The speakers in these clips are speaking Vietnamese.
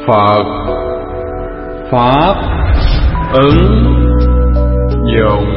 Phật Pháp ứng dụng.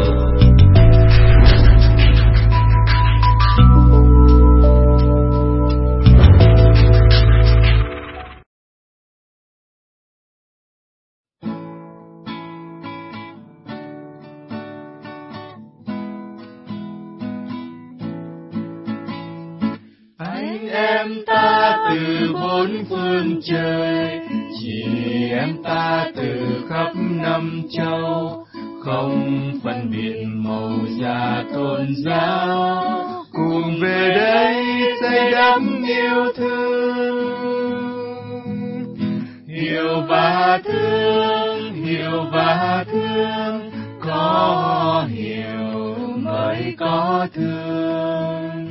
Anh em ta từ bốn phương trời, chị em ta từ khắp năm châu, không phân biệt màu da tôn giáo, cùng về đây xây đắp yêu thương. Hiểu và thương, có hiểu mới có thương.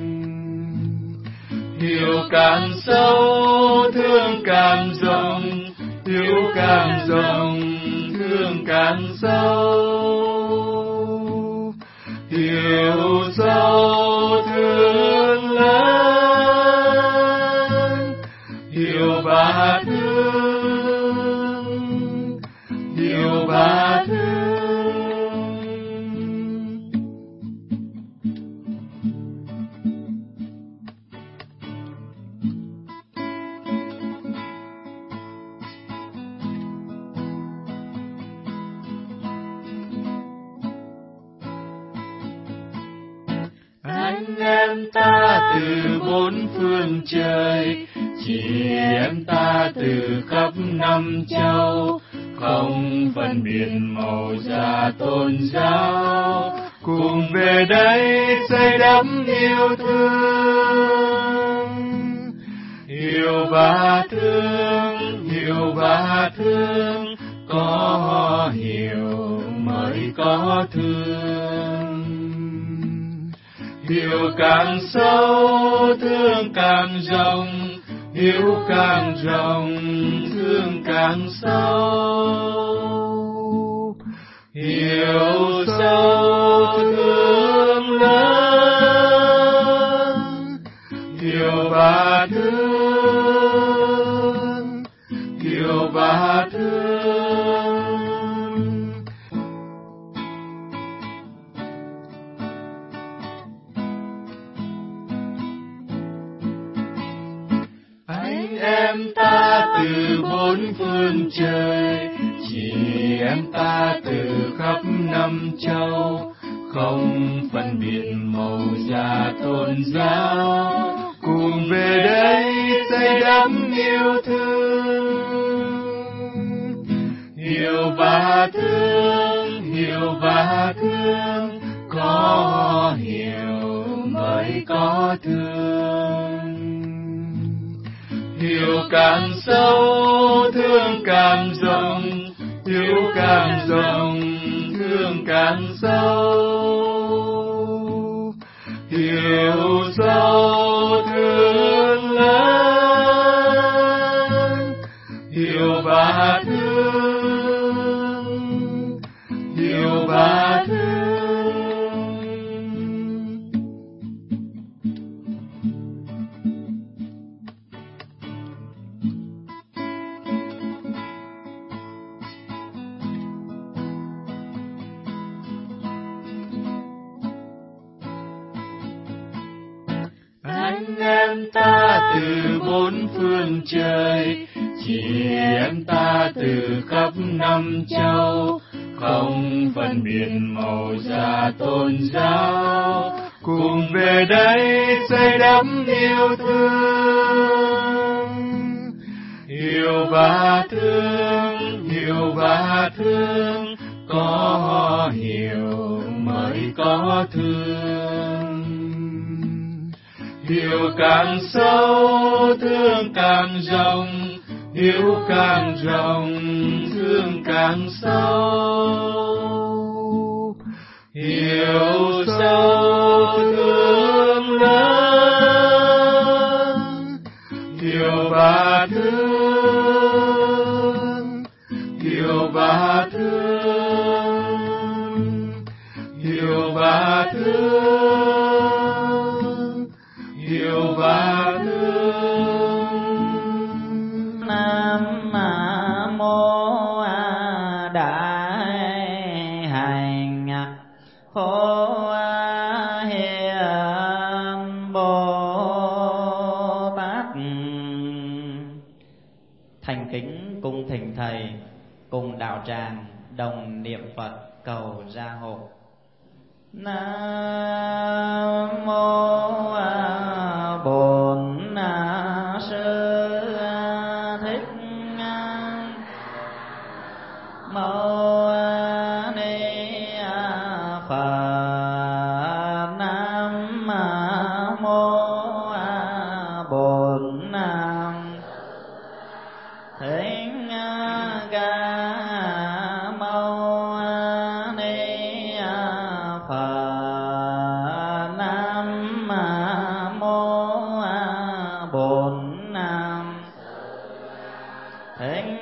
Hiểu càng sâu, thương càng rộng, hiểu càng rộng, thương càng sâu. Hiểu sâu, thương lớn, hiểu và thương, hiểu và thương. Anh em ta từ bốn phương trời, chị em ta từ khắp năm châu, không phân biệt màu da tôn giáo, cùng về đây xây đắp yêu thương. Hiểu và thương, có hiểu mới có thương. Hiểu càng sâu, thương càng rộng, hiểu càng rộng, thương càng sâu. Hiểu sâu, thương lớn, hiểu và thương, hiểu và thương. Anh em ta từ bốn phương trời, chị em ta từ khắp năm châu, không phân biệt màu da tôn giáo, cùng về đây xây đắp yêu thương. Hiểu và thương, có hiểu mới có thương. Hiểu càng sâu, thương càng rộng, hiểu càng rộng, thương càng sâu. Hiểu sâu, thương lớn, hiểu và thương, hiểu và thương. Anh em ta từ bốn phương trời, chị em ta từ khắp năm châu, không phân biệt màu da tôn giáo, cùng về đây xây đắp yêu thương. Hiểu và thương, có hiểu mới có thương. Hiểu càng sâu, thương càng rộng, hiểu càng rộng, thương càng sâu. Hiểu sâu, thương lớn, hiểu và thương, hiểu và thương, hiểu và thương, hiểu và thương. Nam thành kính cung thỉnh thầy cùng đạo tràng đồng niệm Phật cầu gia hộ. Nam mô Bổn Sư Thích Mâu Ni Phật. Nam mô Bổn Thích Ca Mâu Ni Phật. Nam mô Bổn Thích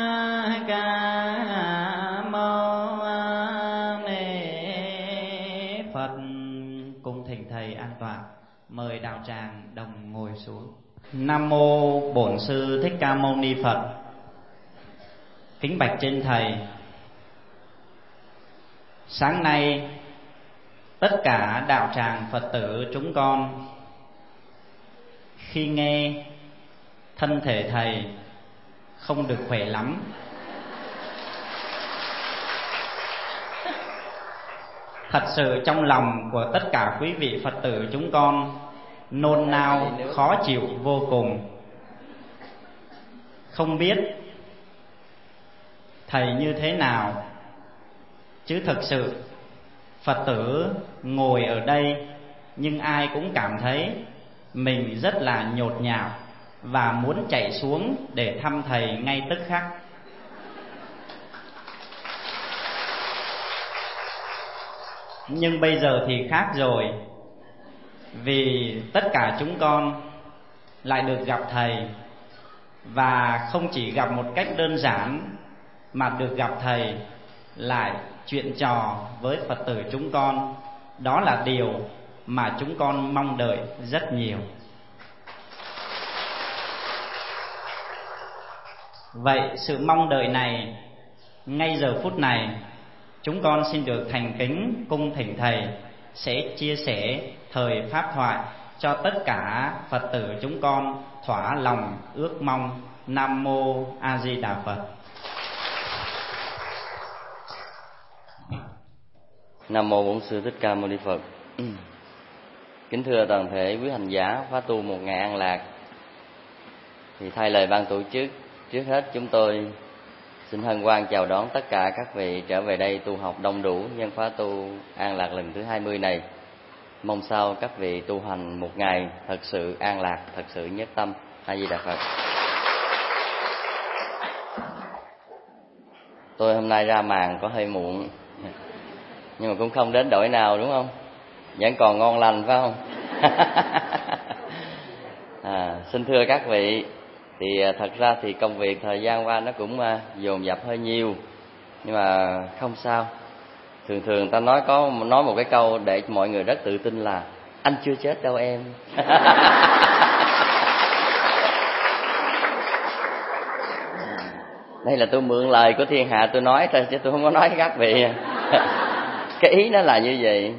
Ca Mâu Ni Phật. Cung thỉnh thầy an toàn, mời đạo tràng đồng ngồi xuống. Nam mô Bổn Sư Thích Ca Mâu Ni Phật. Kính bạch trên thầy, sáng nay tất cả đạo tràng Phật tử chúng con khi nghe thân thể thầy không được khỏe lắm, thật sự trong lòng của tất cả quý vị Phật tử chúng con nôn nao khó chịu vô cùng. Không biết thầy như thế nào, chứ thực sự Phật tử ngồi ở đây nhưng ai cũng cảm thấy mình rất là nhột nhạo và muốn chạy xuống để thăm thầy ngay tức khắc. Nhưng bây giờ thì khác rồi, vì tất cả chúng con lại được gặp thầy, và không chỉ gặp một cách đơn giản mà được gặp thầy lại chuyện trò với Phật tử chúng con. Đó là điều mà chúng con mong đợi rất nhiều. Vậy sự mong đợi này, ngay giờ phút này chúng con xin được thành kính cung thỉnh thầy sẽ chia sẻ thời pháp thoại cho tất cả Phật tử chúng con thỏa lòng ước mong. Nam mô A Di Đà Phật. Nam mô Bổn Sư Thích Ca Mâu Ni Phật. Kính thưa toàn thể quý hành giả khóa tu một ngày an lạc, thì thay lời ban tổ chức, trước hết chúng tôi xin hân hoan chào đón tất cả các vị trở về đây tu học đông đủ nhân khóa tu an lạc lần thứ 20 này. Mong sao các vị tu hành một ngày thật sự an lạc, thật sự nhất tâm. A Di Đà Phật. Tôi hôm nay ra màn có hơi muộn, nhưng mà cũng không đến đổi nào, đúng không? Vẫn còn ngon lành phải không? Xin thưa các vị, thì thật ra thì công việc thời gian qua nó cũng dồn dập hơi nhiều, nhưng mà không sao. Thường ta nói một cái câu để mọi người rất tự tin là anh chưa chết đâu em. Đây là tôi mượn lời của thiên hạ tôi nói thôi, chứ tôi không có nói với các vị. Cái ý nó là như vậy.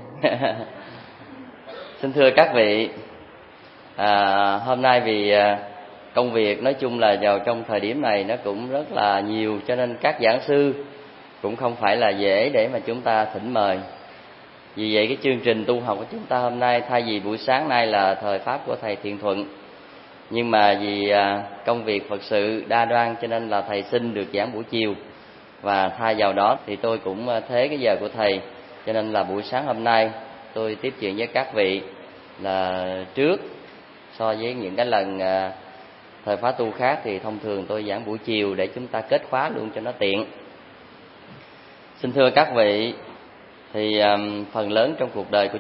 Xin thưa các vị, hôm nay vì công việc nói chung là vào trong thời điểm này nó cũng rất là nhiều, cho nên các giảng sư cũng không phải là dễ để mà chúng ta thỉnh mời. Vì vậy cái chương trình tu học của chúng ta hôm nay, thay vì buổi sáng nay là thời pháp của thầy Thiện Thuận, nhưng mà vì công việc Phật sự đa đoan cho nên là thầy xin được giảng buổi chiều, và thay vào đó thì tôi cũng thế cái giờ của thầy, cho nên là buổi sáng hôm nay tôi tiếp chuyện với các vị là trước so với những cái lần thời khóa tu khác thì thông thường tôi giảng buổi chiều để chúng ta kết khóa luôn cho nó tiện. Xin thưa các vị, thì phần lớn trong cuộc đời của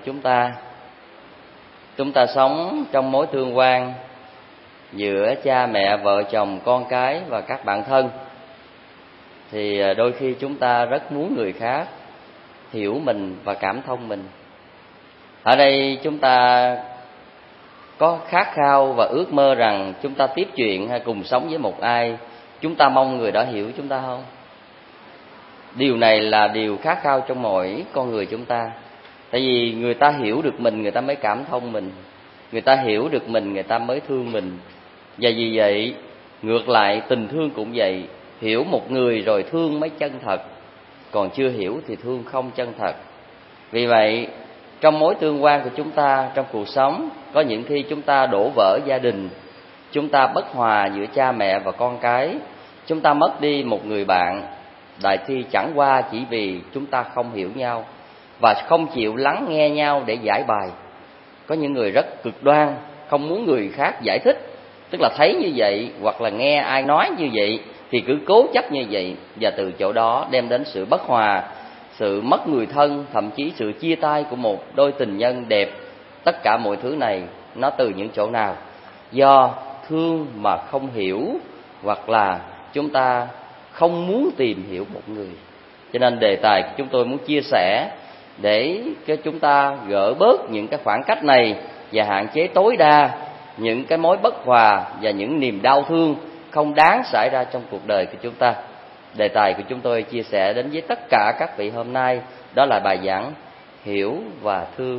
chúng ta sống trong mối tương quan giữa cha mẹ, vợ chồng, con cái và các bạn thân. Thì đôi khi chúng ta rất muốn người khác hiểu mình và cảm thông mình. Ở đây chúng ta có khát khao và ước mơ rằng chúng ta tiếp chuyện hay cùng sống với một ai, chúng ta mong người đó hiểu chúng ta không? Điều này là điều khát khao trong mỗi con người chúng ta. Tại vì người ta hiểu được mình, người ta mới cảm thông mình. Người ta hiểu được mình, người ta mới thương mình. Và vì vậy, Ngược lại tình thương cũng vậy, hiểu một người rồi thương mới chân thật, còn chưa hiểu thì thương không chân thật. Vì vậy trong mối tương quan của chúng ta trong cuộc sống, có những khi chúng ta đổ vỡ gia đình, chúng ta bất hòa giữa cha mẹ và con cái, chúng ta mất đi một người bạn, đại thi chẳng qua chỉ vì chúng ta không hiểu nhau và không chịu lắng nghe nhau để giải bài. Có những người rất cực đoan, không muốn người khác giải thích, tức là thấy như vậy hoặc là nghe ai nói như vậy thì cứ cố chấp như vậy, và từ chỗ đó đem đến sự bất hòa, sự mất người thân, thậm chí sự chia tay của một đôi tình nhân đẹp. Tất cả mọi thứ này nó từ những chỗ nào? Do thương mà không hiểu, hoặc là chúng ta không muốn tìm hiểu một người. Cho nên đề tài chúng tôi muốn chia sẻ để cho chúng ta gỡ bớt những cái khoảng cách này và hạn chế tối đa những cái mối bất hòa và những niềm đau thương không đáng xảy ra trong cuộc đời của chúng ta. Đề tài của chúng tôi chia sẻ đến với tất cả các vị hôm nay đó là bài giảng Hiểu và Thương.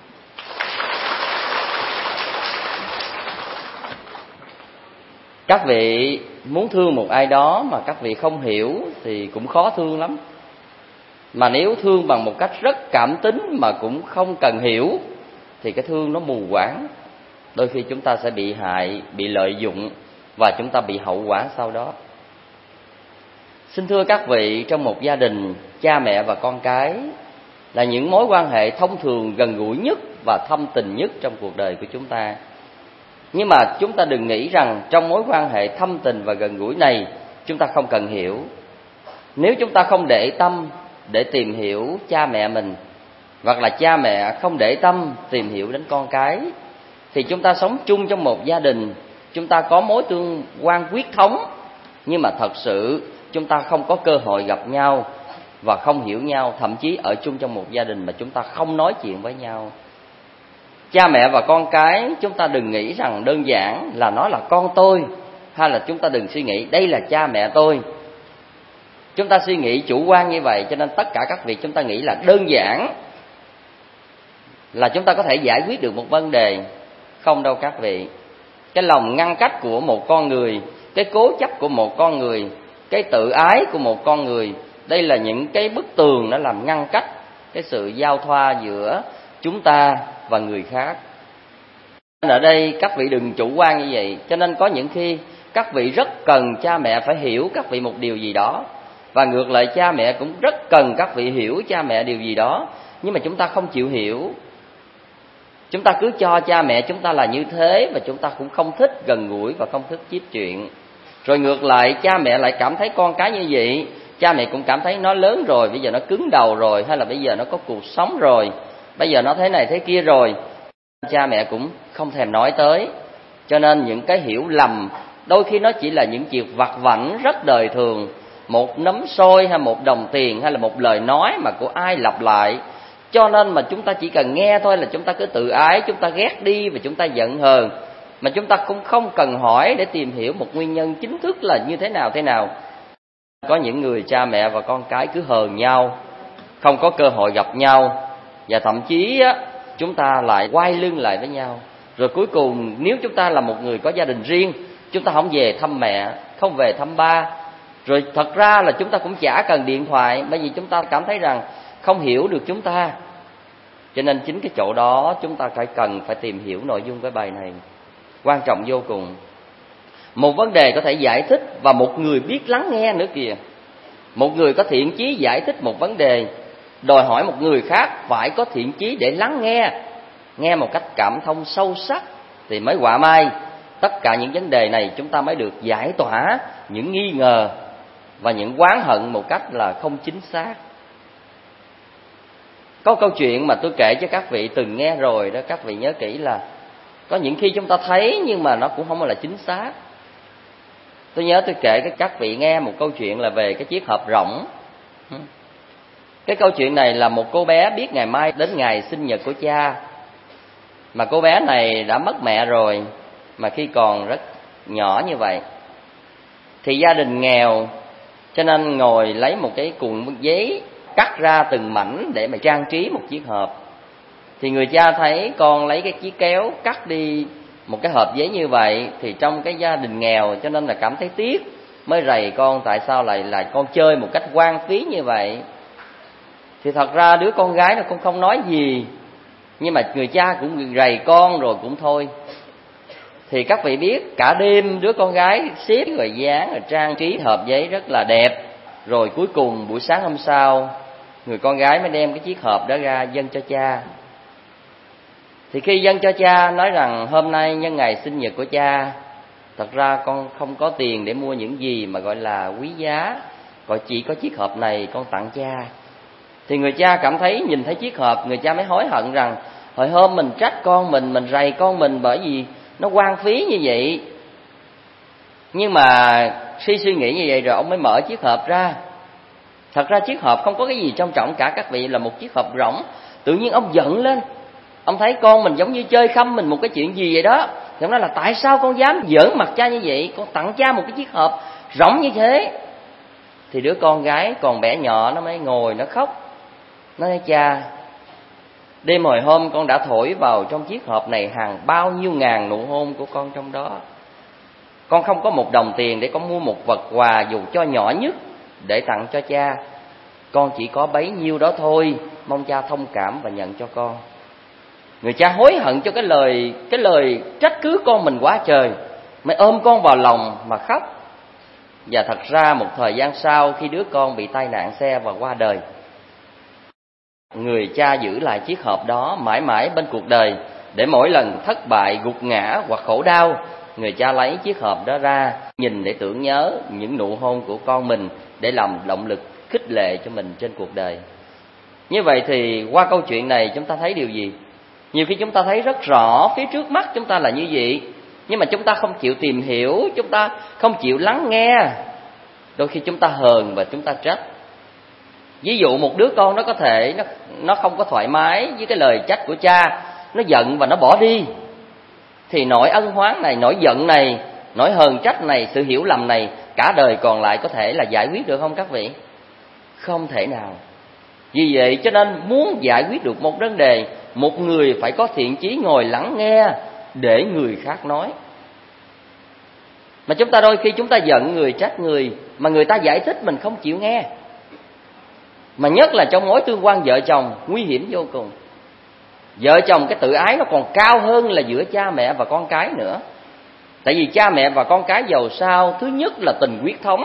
Các vị muốn thương một ai đó mà các vị không hiểu thì cũng khó thương lắm. Mà nếu thương bằng một cách rất cảm tính mà cũng không cần hiểu thì cái thương nó mù quáng. Đôi khi chúng ta sẽ bị hại, bị lợi dụng và chúng ta bị hậu quả sau đó. Xin thưa các vị, trong một gia đình, cha mẹ và con cái là những mối quan hệ thông thường gần gũi nhất và thâm tình nhất trong cuộc đời của chúng ta. Nhưng mà chúng ta đừng nghĩ rằng trong mối quan hệ thâm tình và gần gũi này chúng ta không cần hiểu. Nếu chúng ta không để tâm để tìm hiểu cha mẹ mình, hoặc là cha mẹ không để tâm tìm hiểu đến con cái, thì chúng ta sống chung trong một gia đình, chúng ta có mối tương quan huyết thống, nhưng mà thật sự chúng ta không có cơ hội gặp nhau và không hiểu nhau, thậm chí ở chung trong một gia đình mà chúng ta không nói chuyện với nhau. Cha mẹ và con cái, chúng ta đừng nghĩ rằng đơn giản là nó là con tôi, hay là chúng ta đừng suy nghĩ đây là cha mẹ tôi. Chúng ta suy nghĩ chủ quan như vậy, cho nên tất cả các vị chúng ta nghĩ là đơn giản là chúng ta có thể giải quyết được một vấn đề. Không đâu các vị. Cái lòng ngăn cách của một con người, cái cố chấp của một con người, cái tự ái của một con người, đây là những cái bức tường đã làm ngăn cách cái sự giao thoa giữa chúng ta và người khác. Ở đây các vị đừng chủ quan như vậy. Cho nên có những khi các vị rất cần cha mẹ phải hiểu các vị một điều gì đó, và ngược lại cha mẹ cũng rất cần các vị hiểu cha mẹ điều gì đó. Nhưng mà chúng ta không chịu hiểu. Chúng ta cứ cho cha mẹ chúng ta là như thế, và chúng ta cũng không thích gần gũi và không thích tiếp chuyện. Rồi ngược lại cha mẹ lại cảm thấy con cái như vậy, cha mẹ cũng cảm thấy nó lớn rồi, bây giờ nó cứng đầu rồi, hay là bây giờ nó có cuộc sống rồi, bây giờ nó thế này thế kia rồi, cha mẹ cũng không thèm nói tới. Cho nên những cái hiểu lầm đôi khi nó chỉ là những chuyện vặt vãnh rất đời thường, một nắm xôi hay một đồng tiền hay là một lời nói mà của ai lặp lại. Cho nên mà chúng ta chỉ cần nghe thôi là chúng ta cứ tự ái, chúng ta ghét đi và chúng ta giận hờn, mà chúng ta cũng không cần hỏi để tìm hiểu một nguyên nhân chính thức là như thế nào. Có những người cha mẹ và con cái cứ hờn nhau, không có cơ hội gặp nhau, và thậm chí chúng ta lại quay lưng lại với nhau. Rồi cuối cùng nếu chúng ta là một người có gia đình riêng, chúng ta không về thăm mẹ, không về thăm ba, rồi thật ra là chúng ta cũng chả cần điện thoại, bởi vì chúng ta cảm thấy rằng không hiểu được chúng ta. Cho nên chính cái chỗ đó chúng ta cần phải tìm hiểu nội dung cái bài này. Quan trọng vô cùng. Một vấn đề có thể giải thích và một người biết lắng nghe nữa kìa. Một người có thiện chí giải thích một vấn đề, đòi hỏi một người khác phải có thiện chí để lắng nghe một cách cảm thông sâu sắc, thì mới quả mai tất cả những vấn đề này chúng ta mới được giải tỏa những nghi ngờ và những oán hận một cách là không chính xác. Có câu chuyện mà tôi kể cho các vị từng nghe rồi đó, các vị nhớ kỹ là có những khi chúng ta thấy nhưng mà nó cũng không là chính xác. Tôi nhớ tôi kể cho các vị nghe một câu chuyện là về cái chiếc hộp rỗng. Cái câu chuyện này là một cô bé biết ngày mai đến ngày sinh nhật của cha, mà cô bé này đã mất mẹ rồi, mà khi còn rất nhỏ như vậy. Thì gia đình nghèo, cho nên ngồi lấy một cái cuộn giấy cắt ra từng mảnh để mà trang trí một chiếc hộp. Thì người cha thấy con lấy cái chiếc kéo cắt đi một cái hộp giấy như vậy, thì trong cái gia đình nghèo cho nên là cảm thấy tiếc, mới rầy con tại sao lại con chơi một cách hoang phí như vậy. Thì thật ra đứa con gái nó cũng không nói gì, nhưng mà người cha cũng rầy con rồi cũng thôi. Thì các vị biết cả đêm đứa con gái xếp rồi dán rồi trang trí hộp giấy rất là đẹp. Rồi cuối cùng buổi sáng hôm sau, người con gái mới đem cái chiếc hộp đó ra dâng cho cha. Thì khi dâng cho cha, nói rằng hôm nay nhân ngày sinh nhật của cha, thật ra con không có tiền để mua những gì mà gọi là quý giá, còn chỉ có chiếc hộp này con tặng cha. Thì người cha cảm thấy, nhìn thấy chiếc hộp, người cha mới hối hận rằng hồi hôm mình trách con mình rầy con mình bởi vì nó hoang phí như vậy. Nhưng mà khi suy nghĩ như vậy rồi ông mới mở chiếc hộp ra. Thật ra chiếc hộp không có cái gì trân trọng cả các vị, là một chiếc hộp rỗng. Tự nhiên ông giận lên, ông thấy con mình giống như chơi khăm mình một cái chuyện gì vậy đó. Thì ông nói là tại sao con dám giỡn mặt cha như vậy, con tặng cha một cái chiếc hộp rỗng như thế. Thì đứa con gái còn bé nhỏ nó mới ngồi nó khóc. Nó nói cha, đêm hồi hôm con đã thổi vào trong chiếc hộp này hàng bao nhiêu ngàn nụ hôn của con trong đó. Con không có một đồng tiền để con mua một vật quà dù cho nhỏ nhất để tặng cho cha. Con chỉ có bấy nhiêu đó thôi, mong cha thông cảm và nhận cho con. Người cha hối hận cho cái lời trách cứ con mình quá trời, mới ôm con vào lòng mà khóc. Và thật ra một thời gian sau, khi đứa con bị tai nạn xe và qua đời, người cha giữ lại chiếc hộp đó mãi mãi bên cuộc đời, để mỗi lần thất bại, gục ngã hoặc khổ đau, người cha lấy chiếc hộp đó ra, nhìn để tưởng nhớ những nụ hôn của con mình, để làm động lực khích lệ cho mình trên cuộc đời. Như vậy thì qua câu chuyện này chúng ta thấy điều gì? Nhiều khi chúng ta thấy rất rõ phía trước mắt chúng ta là như vậy, nhưng mà chúng ta không chịu tìm hiểu, chúng ta không chịu lắng nghe. Đôi khi chúng ta hờn và chúng ta trách. Ví dụ một đứa con nó có thể nó không có thoải mái với cái lời trách của cha, nó giận và nó bỏ đi. Thì nỗi ân oán này, nỗi giận này, nỗi hờn trách này, sự hiểu lầm này, cả đời còn lại có thể là giải quyết được không các vị? Không thể nào. Vì vậy cho nên muốn giải quyết được một vấn đề, một người phải có thiện chí ngồi lắng nghe để người khác nói. Mà chúng ta đôi khi chúng ta giận người, trách người, mà người ta giải thích mình không chịu nghe. Mà nhất là trong mối tương quan vợ chồng, nguy hiểm vô cùng. Vợ chồng cái tự ái nó còn cao hơn là giữa cha mẹ và con cái nữa. Tại vì cha mẹ và con cái dầu sao, thứ nhất là tình huyết thống,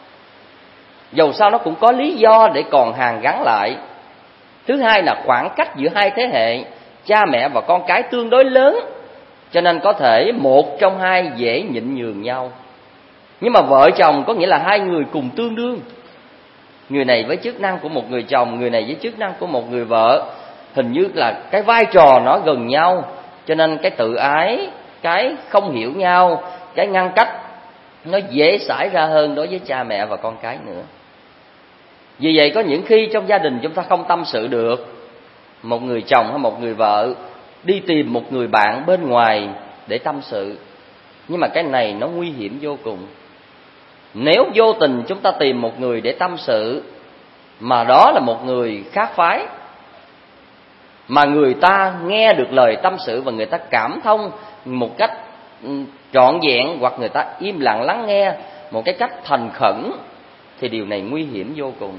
dầu sao nó cũng có lý do để còn hàn gắn lại. Thứ hai là khoảng cách giữa hai thế hệ, cha mẹ và con cái tương đối lớn, cho nên có thể một trong hai dễ nhịn nhường nhau. Nhưng mà vợ chồng có nghĩa là hai người cùng tương đương. Người này với chức năng của một người chồng, người này với chức năng của một người vợ. Hình như là cái vai trò nó gần nhau, cho nên cái tự ái, cái không hiểu nhau, cái ngăn cách nó dễ xảy ra hơn đối với cha mẹ và con cái nữa. Vì vậy có những khi trong gia đình chúng ta không tâm sự được, một người chồng hay một người vợ đi tìm một người bạn bên ngoài để tâm sự. Nhưng mà cái này nó nguy hiểm vô cùng. Nếu vô tình chúng ta tìm một người để tâm sự, mà đó là một người khác phái, mà người ta nghe được lời tâm sự và người ta cảm thông một cách trọn vẹn, hoặc người ta im lặng lắng nghe một cái cách thành khẩn, thì điều này nguy hiểm vô cùng.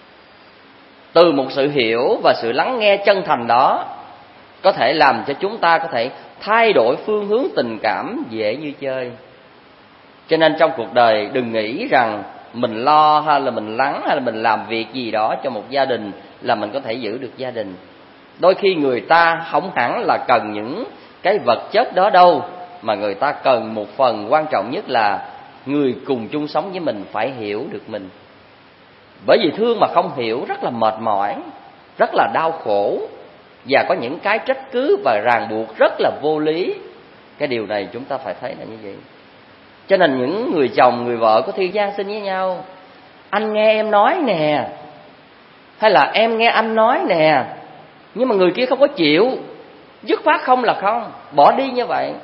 Từ một sự hiểu và sự lắng nghe chân thành đó có thể làm cho chúng ta có thể thay đổi phương hướng tình cảm dễ như chơi. Cho nên trong cuộc đời đừng nghĩ rằng mình lo hay là mình lắng hay là mình làm việc gì đó cho một gia đình là mình có thể giữ được gia đình. Đôi khi người ta không hẳn là cần những cái vật chất đó đâu, mà người ta cần một phần quan trọng nhất là người cùng chung sống với mình phải hiểu được mình. Bởi vì thương mà không hiểu rất là mệt mỏi, rất là đau khổ, và có những cái trách cứ và ràng buộc rất là vô lý. Cái điều này chúng ta phải thấy là như vậy. Cho nên những người chồng, người vợ có thời gian sinh với nhau, anh nghe em nói nè, hay là em nghe anh nói nè, nhưng mà người kia không có chịu, dứt khoát không là không, bỏ đi như vậy.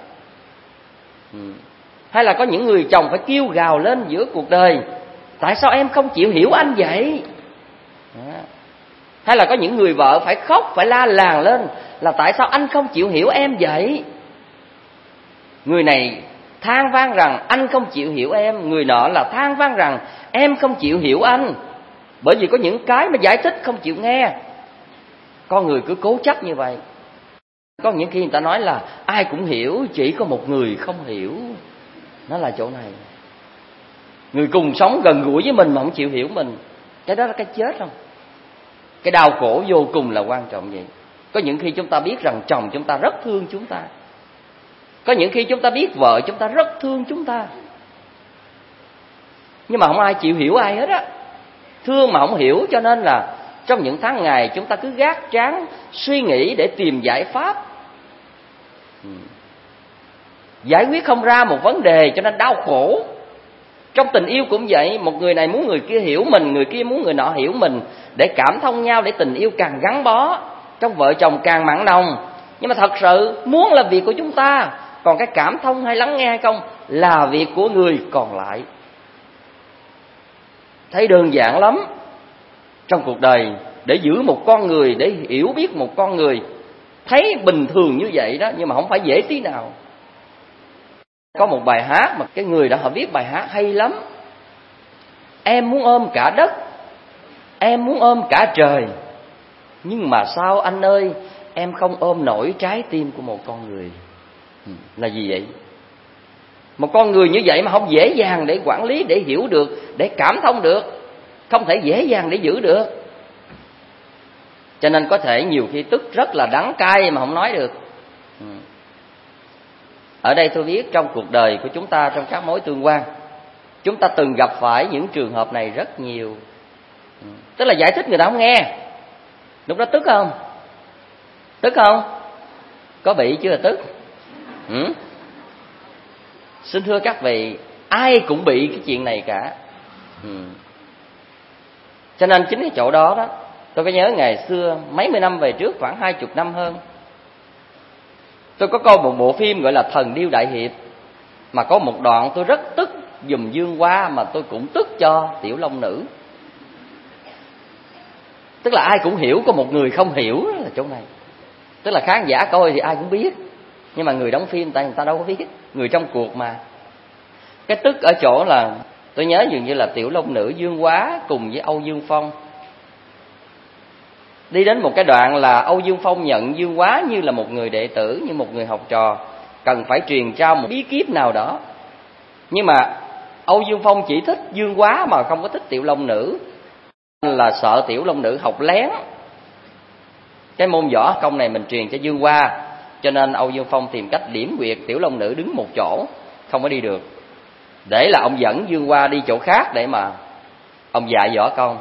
Hay là có những người chồng phải kêu gào lên giữa cuộc đời, tại sao em không chịu hiểu anh vậy? Hay là có những người vợ phải khóc, phải la làng lên là tại sao anh không chịu hiểu em vậy? Người này than vang rằng anh không chịu hiểu em, người nọ là than vang rằng em không chịu hiểu anh. Bởi vì có những cái mà giải thích không chịu nghe. Con người cứ cố chấp như vậy. Có những khi người ta nói là ai cũng hiểu, chỉ có một người không hiểu. Nó là chỗ này. Người cùng sống gần gũi với mình mà không chịu hiểu mình, cái đó là cái chết không? Cái đau khổ vô cùng là quan trọng vậy. Có những khi chúng ta biết rằng chồng chúng ta rất thương chúng ta. Có những khi chúng ta biết vợ chúng ta rất thương chúng ta, nhưng mà không ai chịu hiểu ai hết á. Thương mà không hiểu, cho nên là trong những tháng ngày chúng ta cứ gác trán suy nghĩ để tìm giải pháp. Giải quyết không ra một vấn đề cho nên đau khổ. Trong tình yêu cũng vậy, một người này muốn người kia hiểu mình, người kia muốn người nọ hiểu mình, để cảm thông nhau, để tình yêu càng gắn bó, trong vợ chồng càng mặn nồng. Nhưng mà thật sự muốn là việc của chúng ta, còn cái cảm thông hay lắng nghe hay không là việc của người còn lại. Thấy đơn giản lắm. Trong cuộc đời, để giữ một con người, để hiểu biết một con người, thấy bình thường như vậy đó, nhưng mà không phải dễ tí nào. Có một bài hát mà cái người đó họ viết bài hát hay lắm. Em muốn ôm cả đất, em muốn ôm cả trời, nhưng mà sao anh ơi, em không ôm nổi trái tim của một con người. Là gì vậy? Một con người như vậy mà không dễ dàng để quản lý, để hiểu được, để cảm thông được, không thể dễ dàng để giữ được. Cho nên có thể nhiều khi tức rất là đắng cay mà không nói được. Ở đây tôi biết trong cuộc đời của chúng ta, trong các mối tương quan, chúng ta từng gặp phải những trường hợp này rất nhiều. Tức là giải thích người ta không nghe. Lúc đó tức không? Tức không? Có bị chưa là tức? Xin thưa các vị, ai cũng bị cái chuyện này cả. Cho nên chính cái chỗ đó đó, tôi có nhớ ngày xưa mấy mươi năm về trước, khoảng 20 năm hơn, tôi có coi một bộ phim gọi là Thần Điêu Đại Hiệp, mà có một đoạn tôi rất tức giùm Dương Hoa, mà tôi cũng tức cho Tiểu Long Nữ. Tức là ai cũng hiểu, có một người không hiểu là chỗ này. Tức là khán giả coi thì ai cũng biết, nhưng mà người đóng phim người ta đâu có biết, người trong cuộc mà. Cái tức ở chỗ là tôi nhớ dường như là Tiểu Long Nữ Dương Hoa cùng với Âu Dương Phong đi đến một cái đoạn là Âu Dương Phong nhận Dương Hoa như là một người đệ tử, như một người học trò, cần phải truyền trao một bí kíp nào đó. Nhưng mà Âu Dương Phong chỉ thích Dương Hoa mà không có thích Tiểu Long Nữ, là sợ Tiểu Long Nữ học lén cái môn võ công này mình truyền cho Dương Hoa. Cho nên Âu Dương Phong tìm cách điểm quyệt Tiểu Long Nữ đứng một chỗ, không có đi được, để là ông dẫn Dương Hoa đi chỗ khác để mà ông dạy võ công.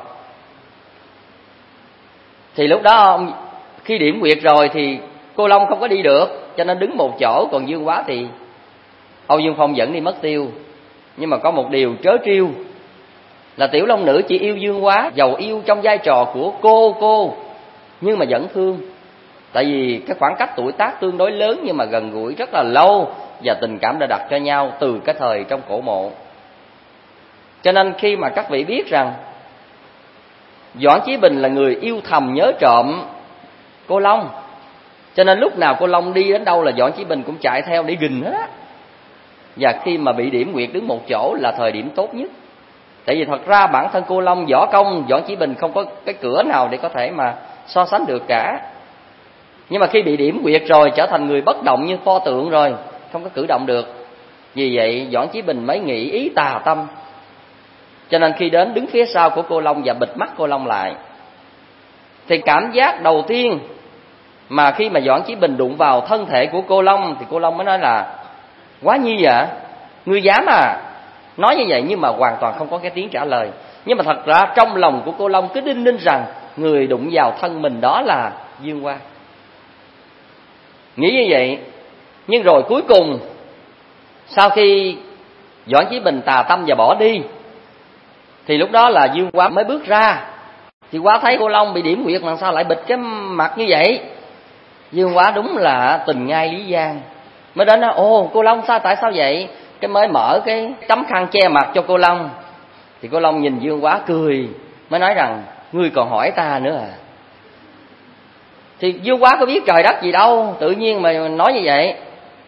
Thì lúc đó khi điểm quyệt rồi thì cô Long không có đi được, cho nên đứng một chỗ, còn Dương Hoa thì Âu Dương Phong dẫn đi mất tiêu. Nhưng mà có một điều trớ trêu là Tiểu Long Nữ chỉ yêu Dương Hoa, dầu yêu trong vai trò của cô, nhưng mà vẫn thương. Tại vì cái khoảng cách tuổi tác tương đối lớn, nhưng mà gần gũi rất là lâu, và tình cảm đã đặt cho nhau từ cái thời trong cổ mộ. Cho nên khi mà các vị biết rằng Doãn Chí Bình là người yêu thầm nhớ trộm cô Long, cho nên lúc nào cô Long đi đến đâu là Doãn Chí Bình cũng chạy theo để gìn hết á. Và khi mà bị điểm quyệt đứng một chỗ là thời điểm tốt nhất. Tại vì thật ra bản thân cô Long võ công, Doãn Chí Bình không có cái cửa nào để có thể mà so sánh được cả. Nhưng mà khi bị điểm quyệt rồi, trở thành người bất động như pho tượng rồi, không có cử động được. Vì vậy Doãn Chí Bình mới nghĩ ý tà tâm, cho nên khi đến đứng phía sau của cô Long và bịt mắt cô Long lại. Thì cảm giác đầu tiên mà khi mà Doãn Chí Bình đụng vào thân thể của cô Long, thì cô Long mới nói là: Quá Nhi ạ, ngươi dám à? Nói như vậy nhưng mà hoàn toàn không có cái tiếng trả lời. Nhưng mà thật ra trong lòng của cô Long cứ đinh ninh rằng người đụng vào thân mình đó là Dương Hoa. Nghĩ như vậy, nhưng rồi cuối cùng sau khi Doãn Chí Bình tà tâm và bỏ đi, thì lúc đó là Dương Hoa mới bước ra. Thì Hoa thấy cô Long bị điểm quyệt mà sao lại bịt cái mặt như vậy. Dương Hoa đúng là tình ngai lý gian, mới đến nói: Ồ cô Long sao, tại sao vậy? Cái mới mở cái tấm khăn che mặt cho cô Long. Thì cô Long nhìn Dương Hoa cười, mới nói rằng: Ngươi còn hỏi ta nữa à? Thì Dương Hoa có biết trời đất gì đâu, tự nhiên mà nói như vậy.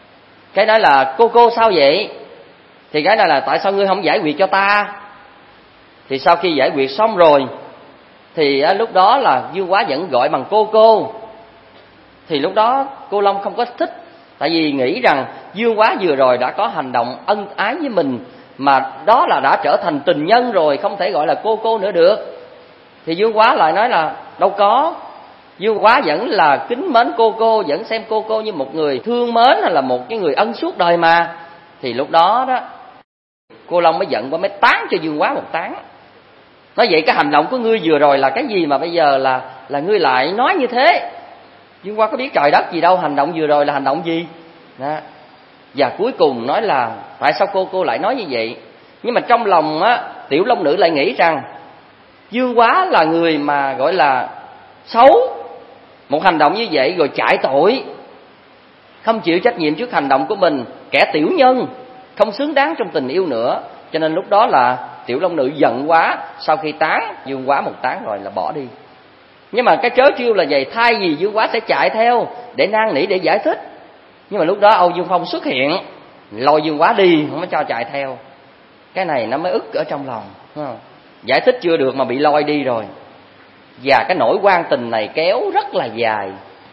Cái nói là cô sao vậy? Thì cái này là tại sao ngươi không giải quyết cho ta? Thì sau khi giải quyết xong rồi thì lúc đó là Dương Quá vẫn gọi bằng cô. Thì lúc đó cô Long không có thích, tại vì nghĩ rằng Dương Quá vừa rồi đã có hành động ân ái với mình, mà đó là đã trở thành tình nhân rồi, không thể gọi là cô nữa được. Thì Dương Quá lại nói là đâu có, Dương Quá vẫn là kính mến cô, vẫn xem cô như một người thương mến hay là một cái người ân suốt đời mà. Thì lúc đó đó cô Long mới giận quá, mới tán cho Dương Quá một tán. Nói vậy cái hành động của ngươi vừa rồi là cái gì mà bây giờ là ngươi lại nói như thế? Dương Quá có biết trời đất gì đâu, hành động vừa rồi là hành động gì đó. Và cuối cùng nói là tại sao cô lại nói như vậy? Nhưng mà trong lòng á, Tiểu Long Nữ lại nghĩ rằng Dương Quá là người mà gọi là xấu, một hành động như vậy rồi chạy tội, không chịu trách nhiệm trước hành động của mình, kẻ tiểu nhân, không xứng đáng trong tình yêu nữa. Cho nên lúc đó là Tiểu Long Nữ giận quá, sau khi tán Dương Quá một tán rồi là bỏ đi. Nhưng mà cái trớ trêu là vậy, thay vì Dương Quá sẽ chạy theo để năn nỉ, để giải thích, nhưng mà lúc đó Âu Dương Phong xuất hiện lôi Dương Quá đi, không có cho chạy theo. Cái này nó mới ức ở trong lòng, giải thích chưa được mà bị lôi đi rồi. Và cái nỗi quan tình này kéo rất là dài.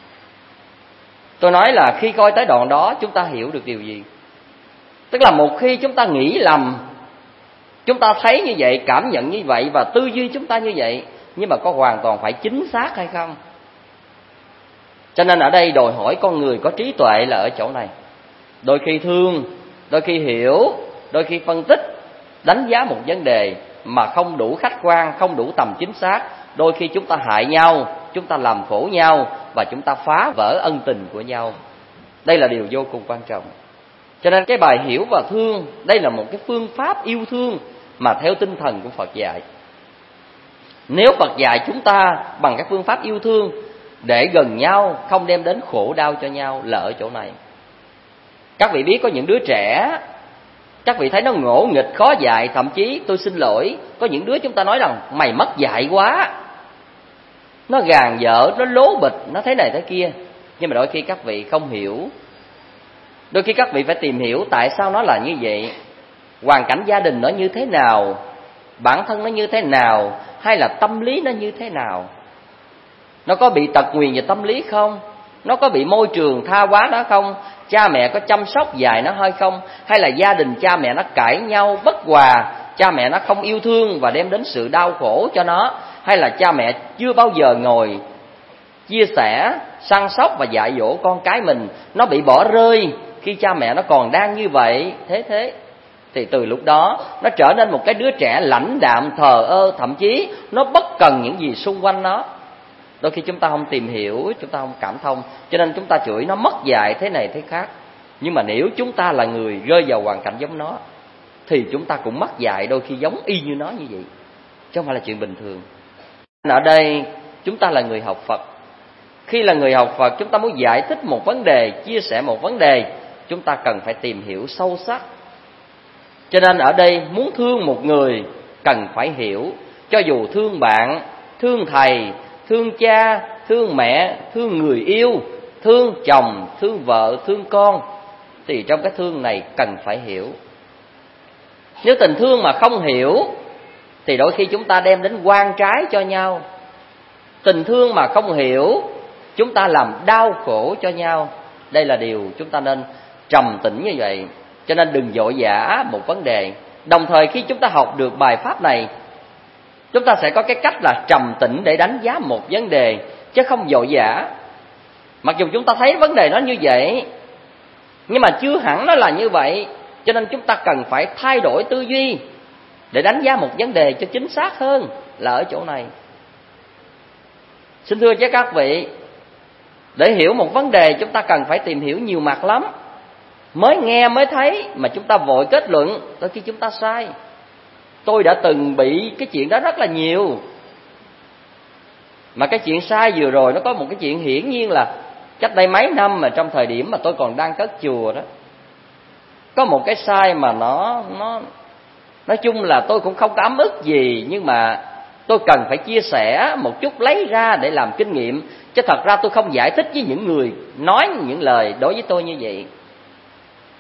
Tôi nói là khi coi tới đoạn đó chúng ta hiểu được điều gì? Tức là một khi chúng ta nghĩ lầm, chúng ta thấy như vậy, cảm nhận như vậy và tư duy chúng ta như vậy, nhưng mà có hoàn toàn phải chính xác hay không? Cho nên ở đây đòi hỏi con người có trí tuệ là ở chỗ này. Đôi khi thương, đôi khi hiểu, đôi khi phân tích, đánh giá một vấn đề mà không đủ khách quan, không đủ tầm chính xác. Đôi khi chúng ta hại nhau, chúng ta làm khổ nhau và chúng ta phá vỡ ân tình của nhau. Đây là điều vô cùng quan trọng. Cho nên cái bài hiểu và thương, đây là một cái phương pháp yêu thương mà theo tinh thần của Phật dạy. Nếu Phật dạy chúng ta bằng các phương pháp yêu thương để gần nhau, không đem đến khổ đau cho nhau, là ở chỗ này. Các vị biết có những đứa trẻ, các vị thấy nó ngỗ nghịch, khó dạy, thậm chí tôi xin lỗi, có những đứa chúng ta nói rằng mày mất dạy quá, nó gàn dở, nó lố bịch, nó thế này thế kia. Nhưng mà đôi khi các vị không hiểu, đôi khi các vị phải tìm hiểu tại sao nó là như vậy, hoàn cảnh gia đình nó như thế nào, bản thân nó như thế nào, hay là tâm lý nó như thế nào. Nó có bị tật nguyền về tâm lý không? Nó có bị môi trường tha hóa đó không? Cha mẹ có chăm sóc dạy nó hay không? Hay là gia đình cha mẹ nó cãi nhau bất hòa, cha mẹ nó không yêu thương và đem đến sự đau khổ cho nó? Hay là cha mẹ chưa bao giờ ngồi chia sẻ, săn sóc và dạy dỗ con cái mình, nó bị bỏ rơi khi cha mẹ nó còn đang như vậy, thế thì từ lúc đó nó trở nên một cái đứa trẻ lãnh đạm, thờ ơ, thậm chí nó bất cần những gì xung quanh nó. Đôi khi chúng ta không tìm hiểu, chúng ta không cảm thông, cho nên chúng ta chửi nó mất dạy thế này thế khác. Nhưng mà nếu chúng ta là người rơi vào hoàn cảnh giống nó thì chúng ta cũng mất dạy, đôi khi giống y như nó như vậy, chứ không phải là chuyện bình thường. Ở đây chúng ta là người học Phật. Khi là người học Phật, chúng ta muốn giải thích một vấn đề, chia sẻ một vấn đề, chúng ta cần phải tìm hiểu sâu sắc. Cho nên ở đây muốn thương một người cần phải hiểu. Cho dù thương bạn, thương thầy, thương cha, thương mẹ, thương người yêu, thương chồng, thương vợ, thương con, thì trong cái thương này cần phải hiểu. Nếu tình thương mà không hiểu thì đôi khi chúng ta đem đến oan trái cho nhau. Tình thương mà không hiểu, chúng ta làm đau khổ cho nhau. Đây là điều chúng ta nên trầm tĩnh như vậy. Cho nên đừng vội vã một vấn đề. Đồng thời khi chúng ta học được bài pháp này, chúng ta sẽ có cái cách là trầm tĩnh để đánh giá một vấn đề, chứ không vội vã. Mặc dù chúng ta thấy vấn đề nó như vậy, nhưng mà chưa hẳn nó là như vậy. Cho nên chúng ta cần phải thay đổi tư duy để đánh giá một vấn đề cho chính xác hơn, là ở chỗ này. Xin thưa với các vị, để hiểu một vấn đề chúng ta cần phải tìm hiểu nhiều mặt lắm. Mới nghe mới thấy mà chúng ta vội kết luận, đôi khi chúng ta sai. Tôi đã từng bị cái chuyện đó rất là nhiều. Mà cái chuyện sai vừa rồi nó có một cái chuyện hiển nhiên là cách đây mấy năm mà trong thời điểm mà tôi còn đang cất chùa đó, có một cái sai mà nó nói chung là tôi cũng không có ấm ức gì, nhưng mà tôi cần phải chia sẻ một chút, lấy ra để làm kinh nghiệm. Chứ thật ra tôi không giải thích với những người nói những lời đối với tôi như vậy.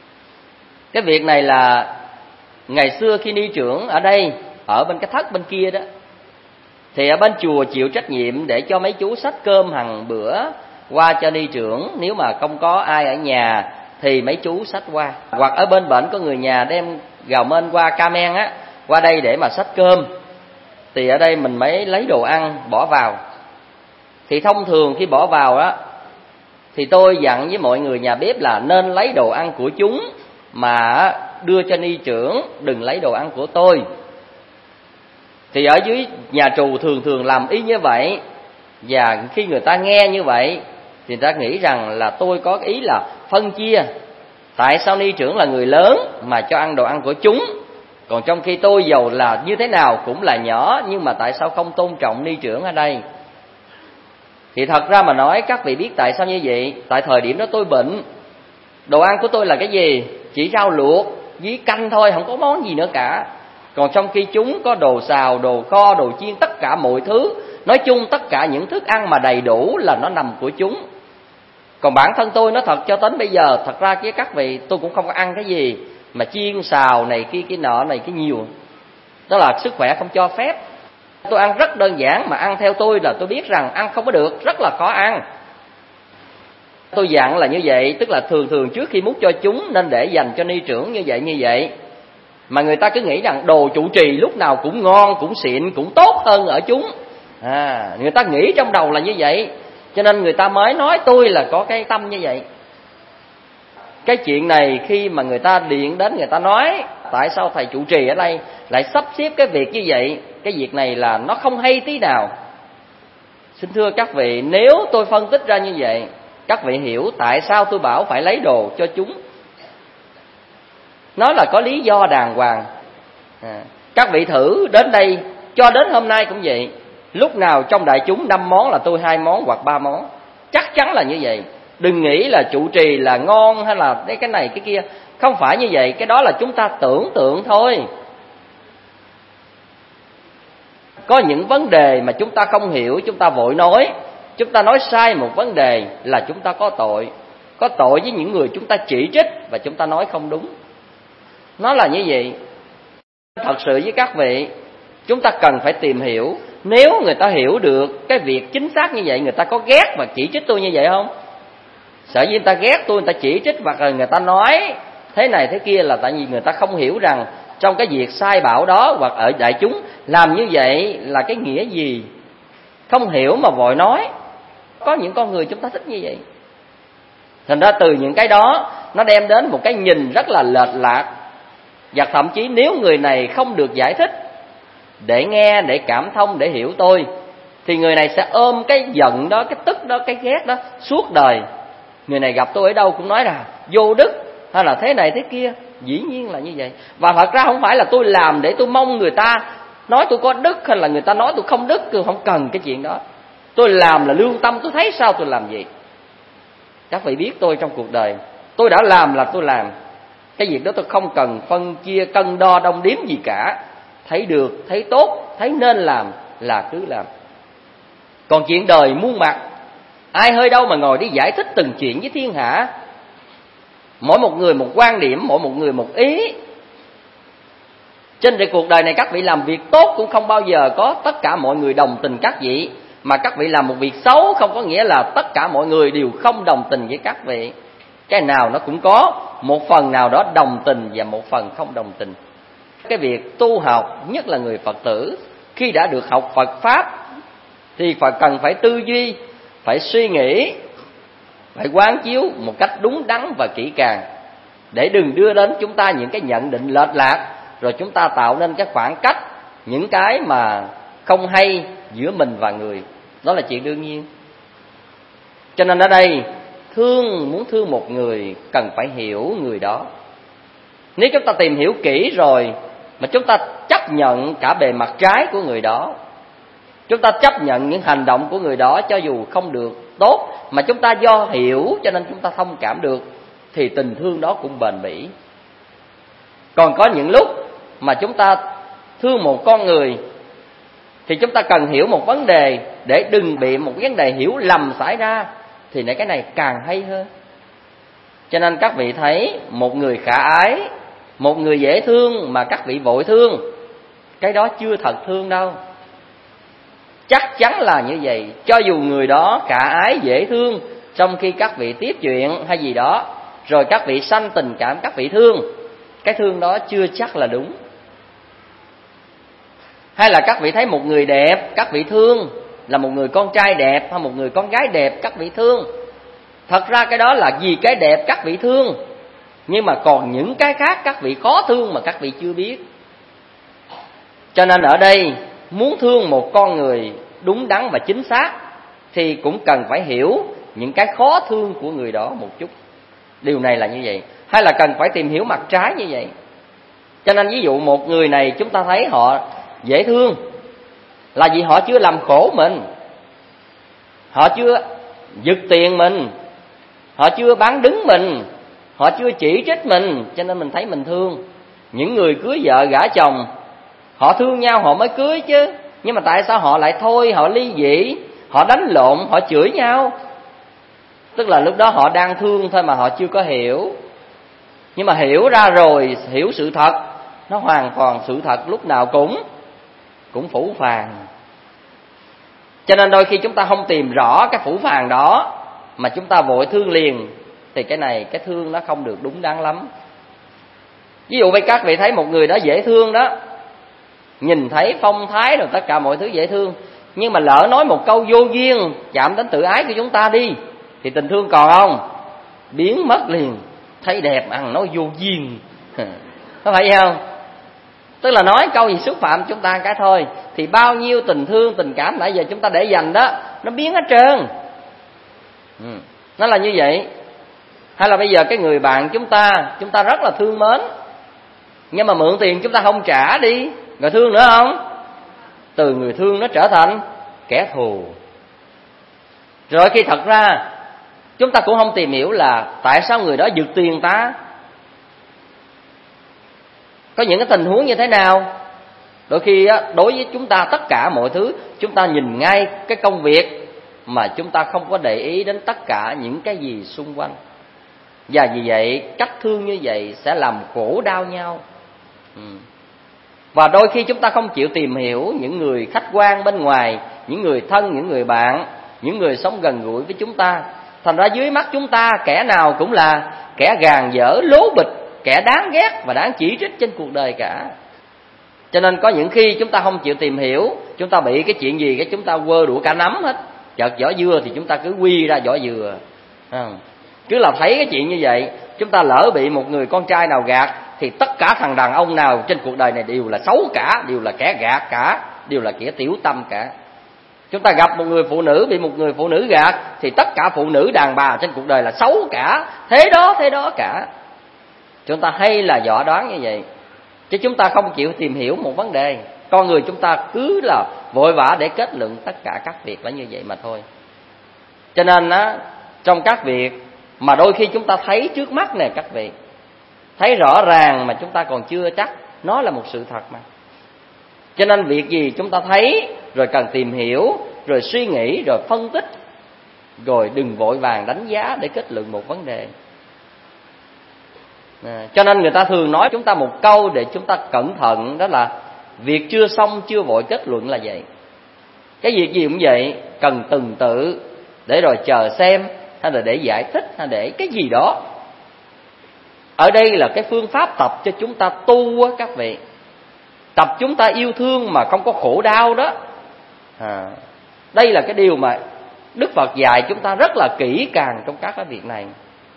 Cái việc này là ngày xưa khi ni trưởng ở đây, ở bên cái thất bên kia đó, thì ở bên chùa chịu trách nhiệm để cho mấy chú xách cơm hàng bữa qua cho ni trưởng. Nếu mà không có ai ở nhà thì mấy chú xách qua, hoặc ở bên bển có người nhà đem gào mên qua ca men á, qua đây để mà xách cơm, thì ở đây mình mới lấy đồ ăn bỏ vào. Thì thông thường khi bỏ vào á, thì tôi dặn với mọi người nhà bếp là nên lấy đồ ăn của chúng mà đưa cho ni trưởng, đừng lấy đồ ăn của tôi. Thì ở dưới nhà trù thường làm y như vậy. Và khi người ta nghe như vậy thì người ta nghĩ rằng là tôi có ý là phân chia. Tại sao ni trưởng là người lớn mà cho ăn đồ ăn của chúng, còn trong khi tôi dầu là như thế nào cũng là nhỏ, nhưng mà tại sao không tôn trọng ni trưởng ở đây? Thì thật ra mà nói, các vị biết tại sao như vậy? Tại thời điểm đó tôi bệnh, đồ ăn của tôi là cái gì? Chỉ rau luộc với canh thôi, không có món gì nữa cả. Còn trong khi chúng có đồ xào, đồ kho, đồ chiên, tất cả mọi thứ. Nói chung tất cả những thức ăn mà đầy đủ là nó nằm của chúng. Còn bản thân tôi nói thật cho đến bây giờ, thật ra với các vị tôi cũng không có ăn cái gì mà chiên xào này kia cái nọ này cái nhiều. Đó là sức khỏe không cho phép. Tôi ăn rất đơn giản, mà ăn theo tôi là tôi biết rằng ăn không có được, rất là khó ăn. Tôi dặn là như vậy, tức là thường trước khi múc cho chúng nên để dành cho ni trưởng như vậy. Mà người ta cứ nghĩ rằng đồ trụ trì lúc nào cũng ngon, cũng xịn, cũng tốt hơn ở chúng. Người ta nghĩ trong đầu là như vậy, cho nên người ta mới nói tôi là có cái tâm như vậy. Cái chuyện này khi mà người ta điện đến người ta nói tại sao thầy trụ trì ở đây lại sắp xếp cái việc như vậy, cái việc này là nó không hay tí nào. Xin thưa các vị, nếu tôi phân tích ra như vậy, các vị hiểu tại sao tôi bảo phải lấy đồ cho chúng. Nó là có lý do đàng hoàng. Các vị thử đến đây, cho đến hôm nay cũng vậy, lúc nào trong đại chúng 5 món là tôi 2 món hoặc 3 món. Chắc chắn là như vậy. Đừng nghĩ là trụ trì là ngon hay là cái này cái kia. Không phải như vậy, cái đó là chúng ta tưởng tượng thôi. Có những vấn đề mà chúng ta không hiểu, chúng ta vội nói. Chúng ta nói sai một vấn đề là chúng ta có tội. Có tội với những người chúng ta chỉ trích và chúng ta nói không đúng. Nó là như vậy. Thật sự với các vị, chúng ta cần phải tìm hiểu. Nếu người ta hiểu được cái việc chính xác như vậy, người ta có ghét và chỉ trích tôi như vậy không? Sợ gì người ta ghét tôi, người ta chỉ trích hoặc là người ta nói thế này thế kia là tại vì người ta không hiểu rằng trong cái việc sai bảo đó hoặc ở đại chúng làm như vậy là cái nghĩa gì. Không hiểu mà vội nói. Có những con người chúng ta thích như vậy. Thành ra từ những cái đó nó đem đến một cái nhìn rất là lệch lạc. Và thậm chí nếu người này không được giải thích để nghe, để cảm thông, để hiểu tôi, thì người này sẽ ôm cái giận đó, cái tức đó, cái ghét đó suốt đời. Người này gặp tôi ở đâu cũng nói là vô đức hay là thế này thế kia. Dĩ nhiên là như vậy. Và thật ra không phải là tôi làm để tôi mong người ta nói tôi có đức hay là người ta nói tôi không đức. Tôi không cần cái chuyện đó. Tôi làm là lương tâm, tôi thấy sao tôi làm gì. Các vị biết tôi trong cuộc đời, tôi đã làm là tôi làm. Cái việc đó tôi không cần phân chia cân đo đong đếm gì cả. Thấy được, thấy tốt, thấy nên làm là cứ làm. Còn chuyện đời muôn mặt, ai hơi đâu mà ngồi đi giải thích từng chuyện với thiên hạ. Mỗi một người một quan điểm, mỗi một người một ý. Trên cuộc đời này các vị làm việc tốt cũng không bao giờ có tất cả mọi người đồng tình các vị. Mà các vị làm một việc xấu không có nghĩa là tất cả mọi người đều không đồng tình với các vị. Cái nào nó cũng có một phần nào đó đồng tình và một phần không đồng tình. Cái việc tu học, nhất là người Phật tử, khi đã được học Phật Pháp thì cần phải tư duy, phải suy nghĩ, phải quán chiếu một cách đúng đắn và kỹ càng, để đừng đưa đến chúng ta những cái nhận định lệch lạc, rồi chúng ta tạo nên cái khoảng cách, những cái mà không hay giữa mình và người. Đó là chuyện đương nhiên. Cho nên ở đây muốn thương một người cần phải hiểu người đó. Nếu chúng ta tìm hiểu kỹ rồi mà chúng ta chấp nhận cả bề mặt trái của người đó, chúng ta chấp nhận những hành động của người đó cho dù không được tốt, mà chúng ta do hiểu cho nên chúng ta thông cảm được, thì tình thương đó cũng bền bỉ. Còn có những lúc mà chúng ta thương một con người thì chúng ta cần hiểu một vấn đề để đừng bị một vấn đề hiểu lầm xảy ra, thì cái này càng hay hơn. Cho nên các vị thấy một người khả ái Một người dễ thương mà các vị vội thương, cái đó chưa thật thương đâu. Chắc chắn là như vậy. Cho dù người đó khả ái dễ thương, trong khi các vị tiếp chuyện hay gì đó, rồi các vị sanh tình cảm, các vị thương, cái thương đó chưa chắc là đúng. Hay là các vị thấy một người đẹp, các vị thương, là một người con trai đẹp hay một người con gái đẹp, các vị thương. Thật ra cái đó là vì cái đẹp các vị thương, nhưng mà còn những cái khác các vị khó thương mà các vị chưa biết. Cho nên ở đây muốn thương một con người đúng đắn và chính xác thì cũng cần phải hiểu những cái khó thương của người đó một chút. Điều này là như vậy. Hay là cần phải tìm hiểu mặt trái như vậy. Cho nên ví dụ một người này chúng ta thấy họ dễ thương là vì họ chưa làm khổ mình, họ chưa giật tiền mình, họ chưa bán đứng mình, họ chưa chỉ trích mình, cho nên mình thấy mình thương. Những người cưới vợ gả chồng, họ thương nhau họ mới cưới chứ, nhưng mà tại sao họ lại thôi, họ ly dị, họ đánh lộn, họ chửi nhau? Tức là lúc đó họ đang thương thôi mà họ chưa có hiểu. Nhưng mà hiểu ra rồi, hiểu sự thật, nó hoàn toàn sự thật lúc nào cũng phũ phàng. Cho nên đôi khi chúng ta không tìm rõ cái phũ phàng đó mà chúng ta vội thương liền, thì cái này, cái thương nó không được đúng đắn lắm. Ví dụ với các vị thấy một người đó dễ thương đó, nhìn thấy phong thái rồi tất cả mọi thứ dễ thương, nhưng mà lỡ nói một câu vô duyên chạm đến tự ái của chúng ta đi, thì tình thương còn không? Biến mất liền. Thấy đẹp ăn nói vô duyên, có phải vậy không? Tức là nói câu gì xúc phạm chúng ta cái thôi, thì bao nhiêu tình thương, tình cảm nãy giờ chúng ta để dành đó, nó biến hết trơn. Nó là như vậy. Hay là bây giờ cái người bạn chúng ta rất là thương mến, nhưng mà mượn tiền chúng ta không trả đi, rồi thương nữa không? Từ người thương nó trở thành kẻ thù. Rồi khi thật ra chúng ta cũng không tìm hiểu là tại sao người đó giật tiền ta, có những cái tình huống như thế nào. Đôi khi đối với chúng ta tất cả mọi thứ, chúng ta nhìn ngay cái công việc mà chúng ta không có để ý đến tất cả những cái gì xung quanh. Và vì vậy cách thương như vậy sẽ làm khổ đau nhau. Và đôi khi chúng ta không chịu tìm hiểu những người khách quan bên ngoài, những người thân, những người bạn, những người sống gần gũi với chúng ta. Thành ra dưới mắt chúng ta kẻ nào cũng là kẻ gàn dở, lố bịch, kẻ đáng ghét và đáng chỉ trích trên cuộc đời cả. Cho nên có những khi chúng ta không chịu tìm hiểu, chúng ta bị cái chuyện gì cái chúng ta quơ đũa cả nắm hết. Chợt vỏ dưa thì chúng ta cứ quy ra vỏ dừa. Cứ là thấy cái chuyện như vậy, chúng ta lỡ bị một người con trai nào gạt, thì tất cả thằng đàn ông nào trên cuộc đời này đều là xấu cả, đều là kẻ gạt cả, đều là kẻ tiểu tâm cả. Chúng ta gặp một người phụ nữ bị một người phụ nữ gạt, thì tất cả phụ nữ đàn bà trên cuộc đời là xấu cả, thế đó cả. Chúng ta hay là dò đoán như vậy, chứ chúng ta không chịu tìm hiểu một vấn đề. Con người chúng ta cứ là vội vã để kết luận tất cả các việc là như vậy mà thôi. Cho nên trong các việc mà đôi khi chúng ta thấy trước mắt nè các vị, thấy rõ ràng mà chúng ta còn chưa chắc nó là một sự thật mà. Cho nên việc gì chúng ta thấy rồi cần tìm hiểu, rồi suy nghĩ, rồi phân tích, rồi đừng vội vàng đánh giá để kết luận một vấn đề. Cho nên người ta thường nói chúng ta một câu để chúng ta cẩn thận, đó là việc chưa xong chưa vội kết luận là vậy. Cái việc gì cũng vậy, cần từng tự để rồi chờ xem, hay là để giải thích, hay để cái gì đó. Ở đây là cái phương pháp tập cho chúng ta tu á các vị, tập chúng ta yêu thương mà không có khổ đau đó. Đây là cái điều mà Đức Phật dạy chúng ta rất là kỹ càng trong các cái việc này.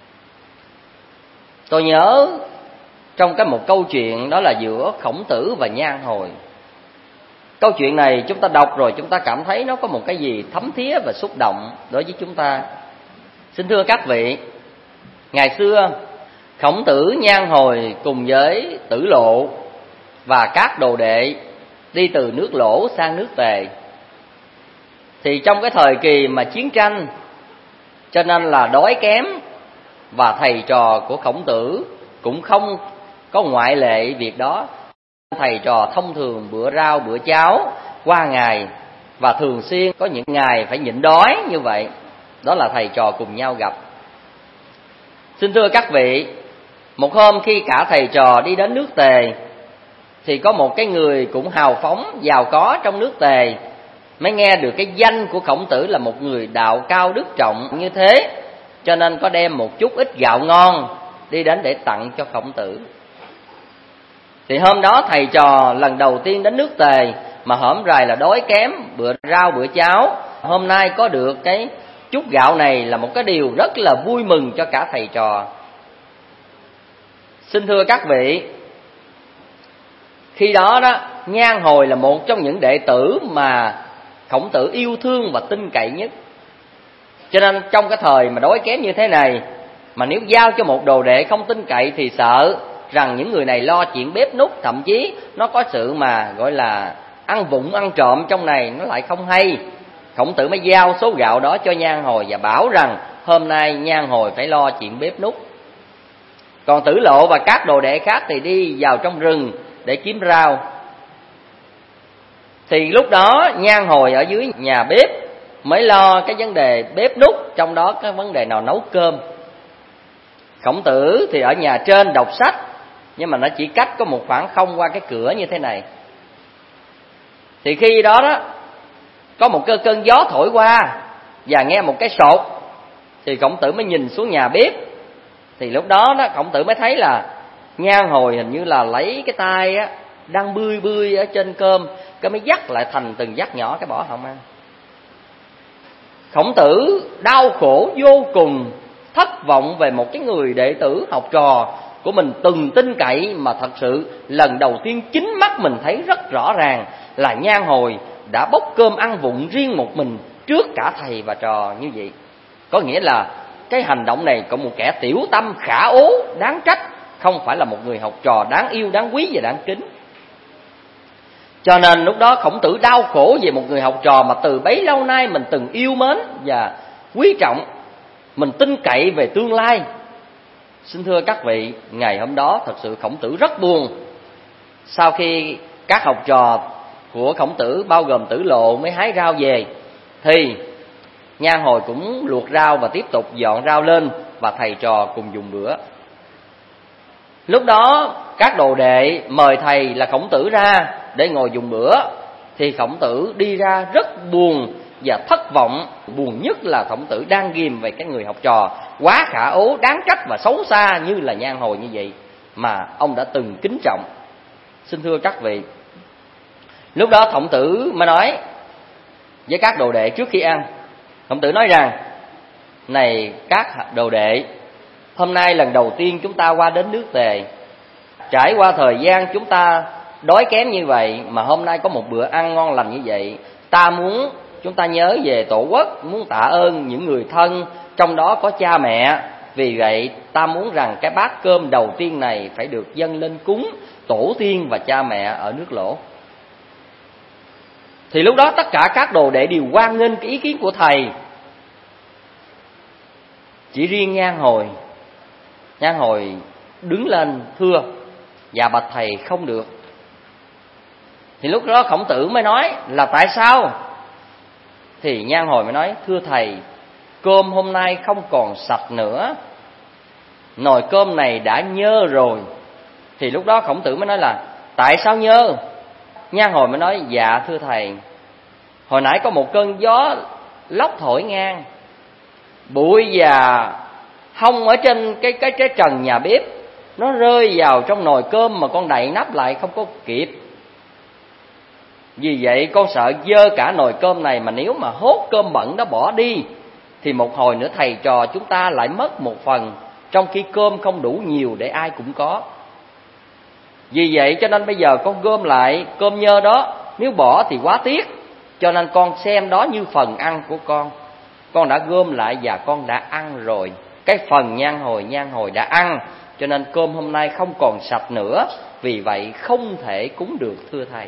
Tôi nhớ trong một câu chuyện đó là giữa Khổng Tử và Nhan Hồi. Câu chuyện này chúng ta đọc rồi chúng ta cảm thấy nó có một cái gì thấm thía và xúc động đối với chúng ta. Xin thưa các vị, ngày xưa Khổng Tử, Nhan Hồi cùng với Tử Lộ và các đồ đệ đi từ nước Lỗ sang nước Tề. Thì trong cái thời kỳ mà chiến tranh, cho nên là đói kém, và thầy trò của Khổng Tử cũng không có ngoại lệ việc đó. Thầy trò thông thường bữa rau bữa cháo qua ngày, và thường xuyên có những ngày phải nhịn đói như vậy. Đó là thầy trò cùng nhau gặp. Xin thưa các vị, Một hôm khi cả thầy trò đi đến nước Tề, thì có một cái người cũng hào phóng, giàu có trong nước Tề, mới nghe được cái danh của Khổng Tử là một người đạo cao đức trọng như thế, cho nên có đem một chút ít gạo ngon đi đến để tặng cho Khổng Tử. Thì hôm đó thầy trò lần đầu tiên đến nước Tề, mà hổm rày là đói kém, bữa rau bữa cháo, hôm nay có được cái chút gạo này là một cái điều rất là vui mừng cho cả thầy trò. Xin thưa các vị, khi đó Nhan Hồi là một trong những đệ tử mà Khổng Tử yêu thương và tin cậy nhất. Cho nên trong cái thời mà đói kém như thế này, mà nếu giao cho một đồ đệ không tin cậy thì sợ rằng những người này lo chuyện bếp núc, thậm chí nó có sự mà gọi là ăn vụng ăn trộm trong này, nó lại không hay. Khổng Tử mới giao số gạo đó cho Nhan Hồi và bảo rằng hôm nay Nhan Hồi phải lo chuyện bếp núc. Còn Tử Lộ và các đồ đệ khác thì đi vào trong rừng để kiếm rau. Thì lúc đó Nhan Hồi ở dưới nhà bếp mới lo cái vấn đề bếp núc, trong đó cái vấn đề nào nấu cơm. Khổng Tử thì ở nhà trên đọc sách, nhưng mà nó chỉ cách có một khoảng không qua cái cửa như thế này. Thì khi đó có một cơn gió thổi qua và nghe một cái sột, thì Khổng Tử mới nhìn xuống nhà bếp. Thì lúc đó Khổng Tử mới thấy là Nhan Hồi hình như là lấy cái tay đang bươi ở trên cơm, cái mới dắt lại thành từng dắt nhỏ, cái bỏ không ăn. Khổng Tử đau khổ vô cùng, thất vọng về một cái người đệ tử học trò của mình từng tin cậy, mà thật sự lần đầu tiên chính mắt mình thấy rất rõ ràng là Nhan Hồi đã bốc cơm ăn vụng riêng một mình trước cả thầy và trò như vậy. Có nghĩa là cái hành động này có một kẻ tiểu tâm khả ố đáng trách, không phải là một người học trò đáng yêu, đáng quý và đáng kính. Cho nên lúc đó Khổng Tử đau khổ về một người học trò mà từ bấy lâu nay mình từng yêu mến và quý trọng, mình tin cậy về tương lai. Xin thưa các vị, ngày hôm đó thật sự Khổng Tử rất buồn. Sau khi các học trò của Khổng Tử bao gồm Tử Lộ mới hái rau về, thì Nhan Hồi cũng luộc rau và tiếp tục dọn rau lên, và thầy trò cùng dùng bữa. Lúc đó các đồ đệ mời thầy là Khổng Tử ra để ngồi dùng bữa, thì Khổng Tử đi ra rất buồn và thất vọng. Buồn nhất là Khổng Tử đang ghim về cái người học trò quá khả ố, đáng trách và xấu xa như là Nhan Hồi như vậy mà ông đã từng kính trọng. Xin thưa các vị, lúc đó Khổng Tử mới nói với các đồ đệ trước khi ăn. Khổng Tử nói rằng: này các đồ đệ, hôm nay lần đầu tiên chúng ta qua đến nước Tề. Trải qua thời gian chúng ta đói kém như vậy, mà hôm nay có một bữa ăn ngon lành như vậy, ta muốn chúng ta nhớ về tổ quốc, muốn tạ ơn những người thân, trong đó có cha mẹ. Vì vậy ta muốn rằng cái bát cơm đầu tiên này phải được dâng lên cúng tổ tiên và cha mẹ ở nước Lỗ. Thì lúc đó tất cả các đồ đệ đều hoan nghênh cái ý kiến của thầy. Chỉ riêng Nhan Hồi đứng lên thưa: dạ bạch thầy, không được. Thì lúc đó Khổng Tử mới nói là tại sao? Thì Nhan Hồi mới nói: thưa thầy, cơm hôm nay không còn sạch nữa, nồi cơm này đã nhơ rồi. Thì lúc đó Khổng Tử mới nói là: tại sao nhơ? Nhan Hồi mới nói: dạ thưa thầy, hồi nãy có một cơn gió lốc thổi ngang, bụi và hông ở trên cái trần nhà bếp nó rơi vào trong nồi cơm mà con đậy nắp lại không có kịp. Vì vậy con sợ dơ cả nồi cơm này, mà nếu mà hốt cơm bẩn đó bỏ đi thì một hồi nữa thầy trò chúng ta lại mất một phần, trong khi cơm không đủ nhiều để ai cũng có. Vì vậy cho nên bây giờ con gom lại cơm nhơ đó, nếu bỏ thì quá tiếc, cho nên con xem đó như phần ăn của con đã gom lại và con đã ăn rồi. Cái phần Nhan Hồi đã ăn, cho nên cơm hôm nay không còn sạch nữa, vì vậy không thể cúng được thưa thầy.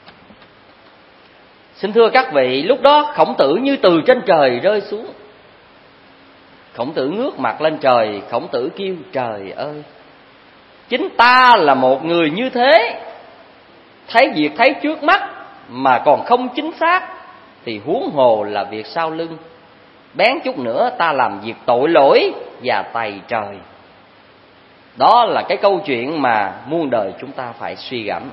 Xin thưa các vị, lúc đó Khổng Tử như từ trên trời rơi xuống. Khổng Tử ngước mặt lên trời, Khổng Tử kêu: trời ơi, chính ta là một người như thế, thấy việc thấy trước mắt mà còn không chính xác, thì huống hồ là việc sau lưng. Bén chút nữa ta làm việc tội lỗi và tày trời. Đó là cái câu chuyện mà muôn đời chúng ta phải suy gẫm.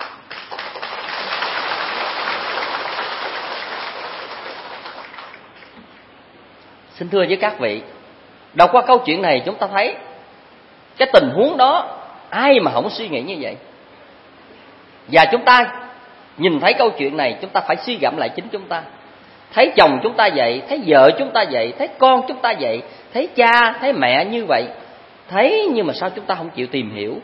Xin thưa với các vị, đọc qua câu chuyện này chúng ta thấy cái tình huống đó ai mà không suy nghĩ như vậy. Và chúng ta nhìn thấy câu chuyện này, chúng ta phải suy gẫm lại chính chúng ta. Thấy chồng chúng ta vậy, thấy vợ chúng ta vậy, thấy con chúng ta vậy, thấy cha, thấy mẹ như vậy, thấy nhưng mà sao chúng ta không chịu tìm hiểu?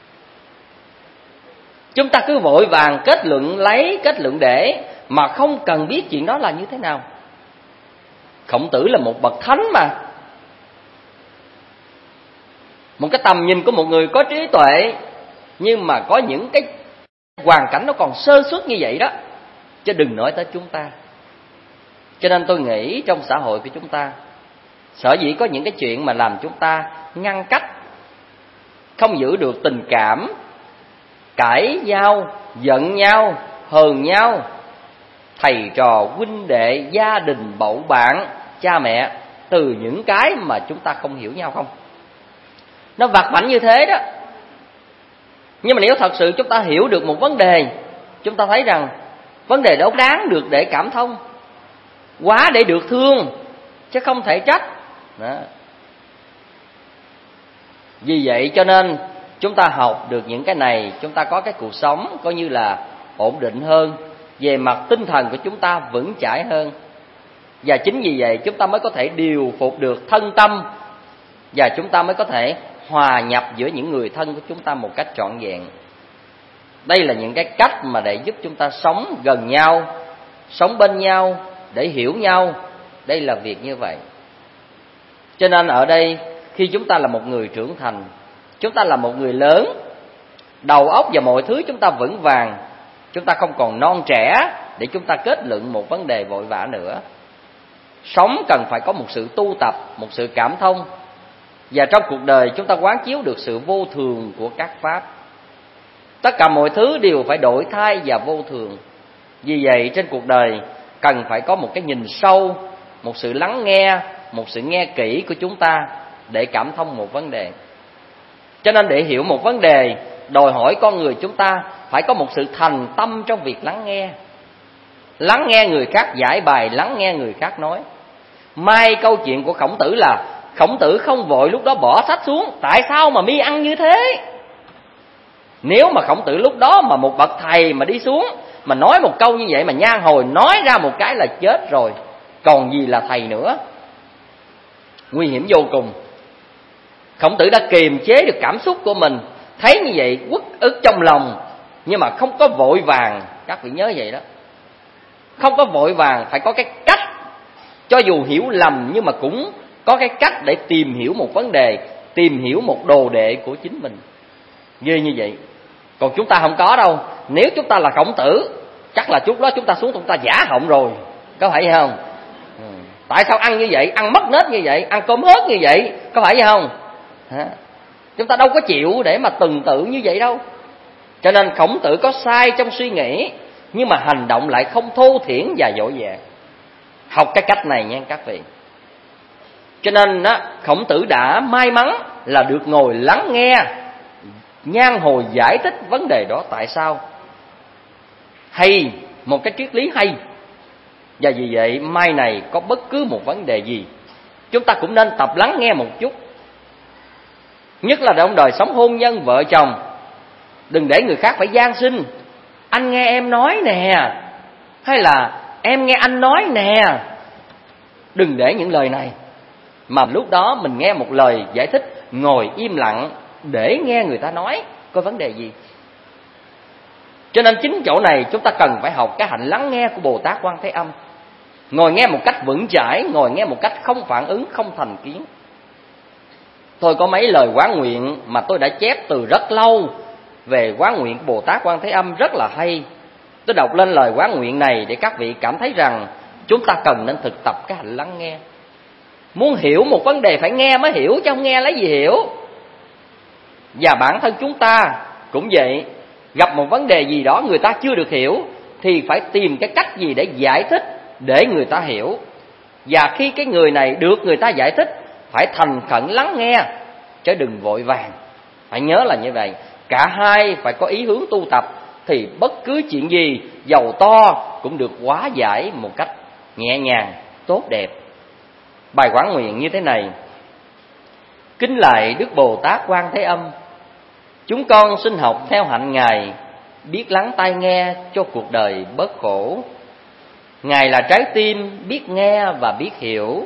Chúng ta cứ vội vàng kết luận để mà không cần biết chuyện đó là như thế nào. Khổng Tử là một bậc thánh mà, một cái tầm nhìn của một người có trí tuệ, nhưng mà có những cái hoàn cảnh nó còn sơ suất như vậy đó, chứ đừng nói tới chúng ta. Cho nên tôi nghĩ trong xã hội của chúng ta, sở dĩ có những cái chuyện mà làm chúng ta ngăn cách, không giữ được tình cảm, cãi nhau, giận nhau, hờn nhau, thầy trò, huynh đệ, gia đình, bầu bạn, cha mẹ, từ những cái mà chúng ta không hiểu nhau không? Nó vặt vãnh như thế đó. Nhưng mà nếu thật sự chúng ta hiểu được một vấn đề, chúng ta thấy rằng vấn đề đó đáng được để cảm thông, quá để được thương, chứ không thể trách đó. Vì vậy cho nên chúng ta học được những cái này, chúng ta có cái cuộc sống coi như là ổn định hơn, về mặt tinh thần của chúng ta vững chãi hơn. Và chính vì vậy chúng ta mới có thể điều phục được thân tâm, và chúng ta mới có thể hòa nhập giữa những người thân của chúng ta một cách trọn vẹn. Đây là những cái cách mà để giúp chúng ta sống gần nhau, sống bên nhau, để hiểu nhau. Đây là việc như vậy. Cho nên ở đây, khi chúng ta là một người trưởng thành, chúng ta là một người lớn, đầu óc và mọi thứ chúng ta vững vàng, chúng ta không còn non trẻ để chúng ta kết luận một vấn đề vội vã nữa. Sống cần phải có một sự tu tập, một sự cảm thông. Và trong cuộc đời chúng ta quán chiếu được sự vô thường của các pháp. Tất cả mọi thứ đều phải đổi thay và vô thường. Vì vậy trên cuộc đời cần phải có một cái nhìn sâu, một sự lắng nghe, một sự nghe kỹ của chúng ta để cảm thông một vấn đề. Cho nên để hiểu một vấn đề, đòi hỏi con người chúng ta phải có một sự thành tâm trong việc lắng nghe. Lắng nghe người khác giải bài, lắng nghe người khác nói. Mai câu chuyện của Khổng Tử là Khổng Tử không vội lúc đó bỏ sách xuống. Tại sao mà mi ăn như thế? Nếu mà Khổng Tử lúc đó mà một bậc thầy mà đi xuống, mà nói một câu như vậy, mà nhan hồi nói ra một cái là chết rồi, còn gì là thầy nữa. Nguy hiểm vô cùng. Khổng Tử đã kiềm chế được cảm xúc của mình, thấy như vậy uất ức trong lòng, nhưng mà không có vội vàng. Các vị nhớ vậy đó, không có vội vàng, phải có cái cách. Cho dù hiểu lầm nhưng mà cũng có cái cách để tìm hiểu một vấn đề, tìm hiểu một đồ đệ của chính mình. Ghê như vậy. Còn chúng ta không có đâu. Nếu chúng ta là Khổng Tử, chắc là chút đó chúng ta xuống chúng ta giả họng rồi, có phải vậy không? Tại sao ăn như vậy, ăn mất nết như vậy, ăn cơm hớt như vậy, có phải vậy không? Chúng ta đâu có chịu để mà tuần tự như vậy đâu. Cho nên Khổng Tử có sai trong suy nghĩ, nhưng mà hành động lại không thô thiển và dội dàng. Học cái cách này nha các vị. Cho nên Khổng Tử đã may mắn là được ngồi lắng nghe Nhan hồi giải thích vấn đề đó tại sao. Hay, một cái triết lý hay. Và vì vậy mai này có bất cứ một vấn đề gì, chúng ta cũng nên tập lắng nghe một chút. Nhất là trong đời sống hôn nhân vợ chồng. Đừng để người khác phải van xin: anh nghe em nói nè, hay là em nghe anh nói nè. Đừng để những lời này. Mà lúc đó mình nghe một lời giải thích, ngồi im lặng để nghe người ta nói có vấn đề gì. Cho nên chính chỗ này chúng ta cần phải học cái hạnh lắng nghe của Bồ Tát Quan Thế Âm. Ngồi nghe một cách vững chãi, ngồi nghe một cách không phản ứng, không thành kiến. Tôi có mấy lời quán nguyện mà tôi đã chép từ rất lâu về quán nguyện của Bồ Tát Quan Thế Âm rất là hay. Tôi đọc lên lời quán nguyện này để các vị cảm thấy rằng chúng ta cần nên thực tập cái hạnh lắng nghe. Muốn hiểu một vấn đề phải nghe mới hiểu, chứ không nghe lấy gì hiểu. Và bản thân chúng ta cũng vậy. Gặp một vấn đề gì đó người ta chưa được hiểu thì phải tìm cái cách gì để giải thích để người ta hiểu. Và khi cái người này được người ta giải thích, phải thành khẩn lắng nghe, chứ đừng vội vàng. Phải nhớ là như vậy. Cả hai phải có ý hướng tu tập thì bất cứ chuyện gì dầu to cũng được hóa giải một cách nhẹ nhàng, tốt đẹp. Bài quán nguyện như thế này: Kính lạy Đức Bồ Tát Quan Thế Âm, chúng con xin học theo hạnh Ngài, biết lắng tai nghe cho cuộc đời bớt khổ. Ngài là trái tim biết nghe và biết hiểu.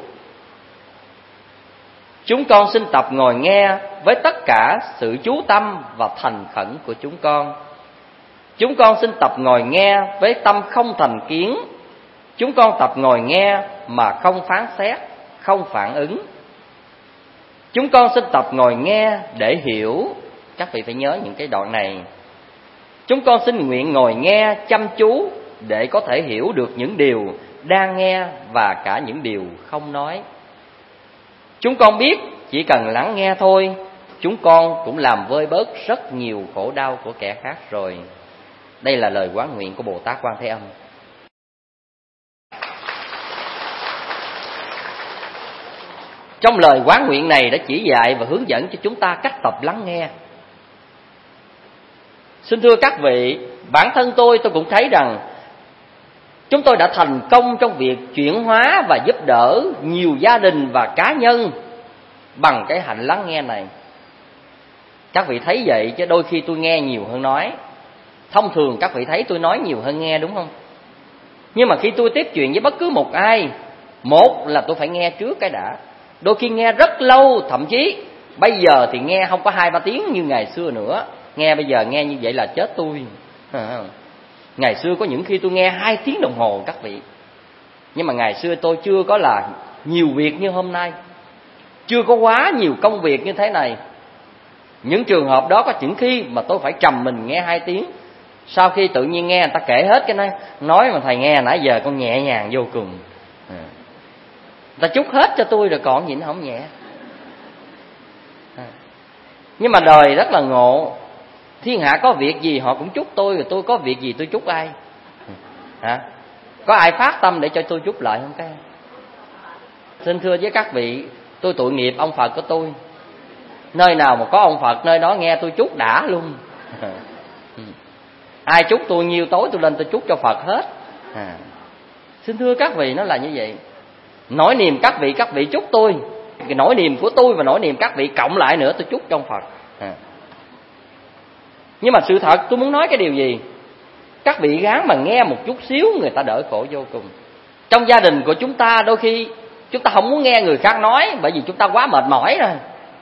Chúng con xin tập ngồi nghe với tất cả sự chú tâm và thành khẩn của chúng con. Chúng con xin tập ngồi nghe với tâm không thành kiến. Chúng con tập ngồi nghe mà không phán xét, không phản ứng. Chúng con xin tập ngồi nghe để hiểu. Các vị phải nhớ những cái đoạn này. Chúng con xin nguyện ngồi nghe chăm chú để có thể hiểu được những điều đang nghe và cả những điều không nói. Chúng con biết chỉ cần lắng nghe thôi, chúng con cũng làm vơi bớt rất nhiều khổ đau của kẻ khác rồi. Đây là lời quán nguyện của Bồ Tát Quan Thế Âm. Trong lời quán nguyện này đã chỉ dạy và hướng dẫn cho chúng ta cách tập lắng nghe. Xin thưa các vị, bản thân tôi cũng thấy rằng chúng tôi đã thành công trong việc chuyển hóa và giúp đỡ nhiều gia đình và cá nhân bằng cái hạnh lắng nghe này. Các vị thấy vậy chứ đôi khi tôi nghe nhiều hơn nói. Thông thường các vị thấy tôi nói nhiều hơn nghe, đúng không? Nhưng mà khi tôi tiếp chuyện với bất cứ một ai, một là tôi phải nghe trước cái đã. Đôi khi nghe rất lâu, thậm chí bây giờ thì nghe không có 2-3 tiếng như ngày xưa nữa. Nghe bây giờ nghe như vậy là chết tôi. Ngày xưa có những khi tôi nghe 2 tiếng đồng hồ các vị. Nhưng mà ngày xưa tôi chưa có là nhiều việc như hôm nay, chưa có quá nhiều công việc như thế này. Những trường hợp đó có những khi mà tôi phải trầm mình nghe 2 tiếng. Sau khi tự nhiên nghe người ta kể hết cái nói mà thầy nghe nãy giờ con nhẹ nhàng vô cùng. Ta chúc hết cho tôi rồi còn gì nó không nhẹ. Nhưng mà đời rất là ngộ. Thiên hạ có việc gì họ cũng chúc tôi, rồi tôi có việc gì tôi chúc ai? Có ai phát tâm để cho tôi chúc lại không? Xin thưa với các vị, tôi tội nghiệp ông Phật của tôi. Nơi nào mà có ông Phật nơi đó nghe tôi chúc đã luôn. Ai chúc tôi nhiêu tối tôi lên tôi chúc cho Phật hết. Xin thưa các vị, nó là như vậy. Nỗi niềm các vị chúc tôi, cái nỗi niềm của tôi và nỗi niềm các vị cộng lại nữa tôi chúc cho ông Phật. Nhưng mà sự thật tôi muốn nói cái điều gì? Các vị gắng mà nghe một chút xíu, người ta đỡ khổ vô cùng. Trong gia đình của chúng ta đôi khi chúng ta không muốn nghe người khác nói, bởi vì chúng ta quá mệt mỏi rồi.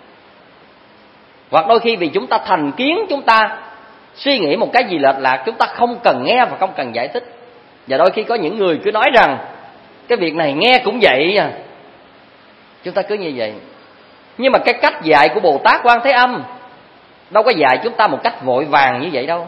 Hoặc đôi khi vì chúng ta thành kiến, chúng ta suy nghĩ một cái gì lệch lạc, chúng ta không cần nghe và không cần giải thích. Và đôi khi có những người cứ nói rằng cái việc này nghe cũng vậy à. Chúng ta cứ như vậy. Nhưng mà cái cách dạy của Bồ Tát Quan Thế Âm đâu có dạy chúng ta một cách vội vàng như vậy đâu.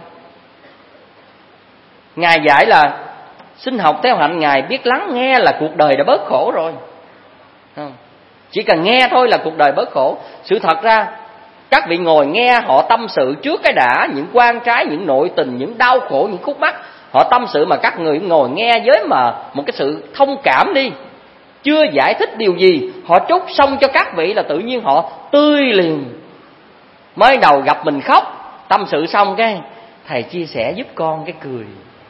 Ngài dạy là xin học theo hạnh Ngài, biết lắng nghe là cuộc đời đã bớt khổ rồi. Chỉ cần nghe thôi là cuộc đời bớt khổ. Sự thật ra các vị ngồi nghe họ tâm sự trước cái đã, những quan trái, những nội tình, những đau khổ, những khúc mắc, họ tâm sự mà các người ngồi nghe với mà một cái sự thông cảm đi, chưa giải thích điều gì, họ trút xong cho các vị là tự nhiên họ tươi liền. Mới đầu gặp mình khóc, tâm sự xong cái thầy chia sẻ giúp con cái cười.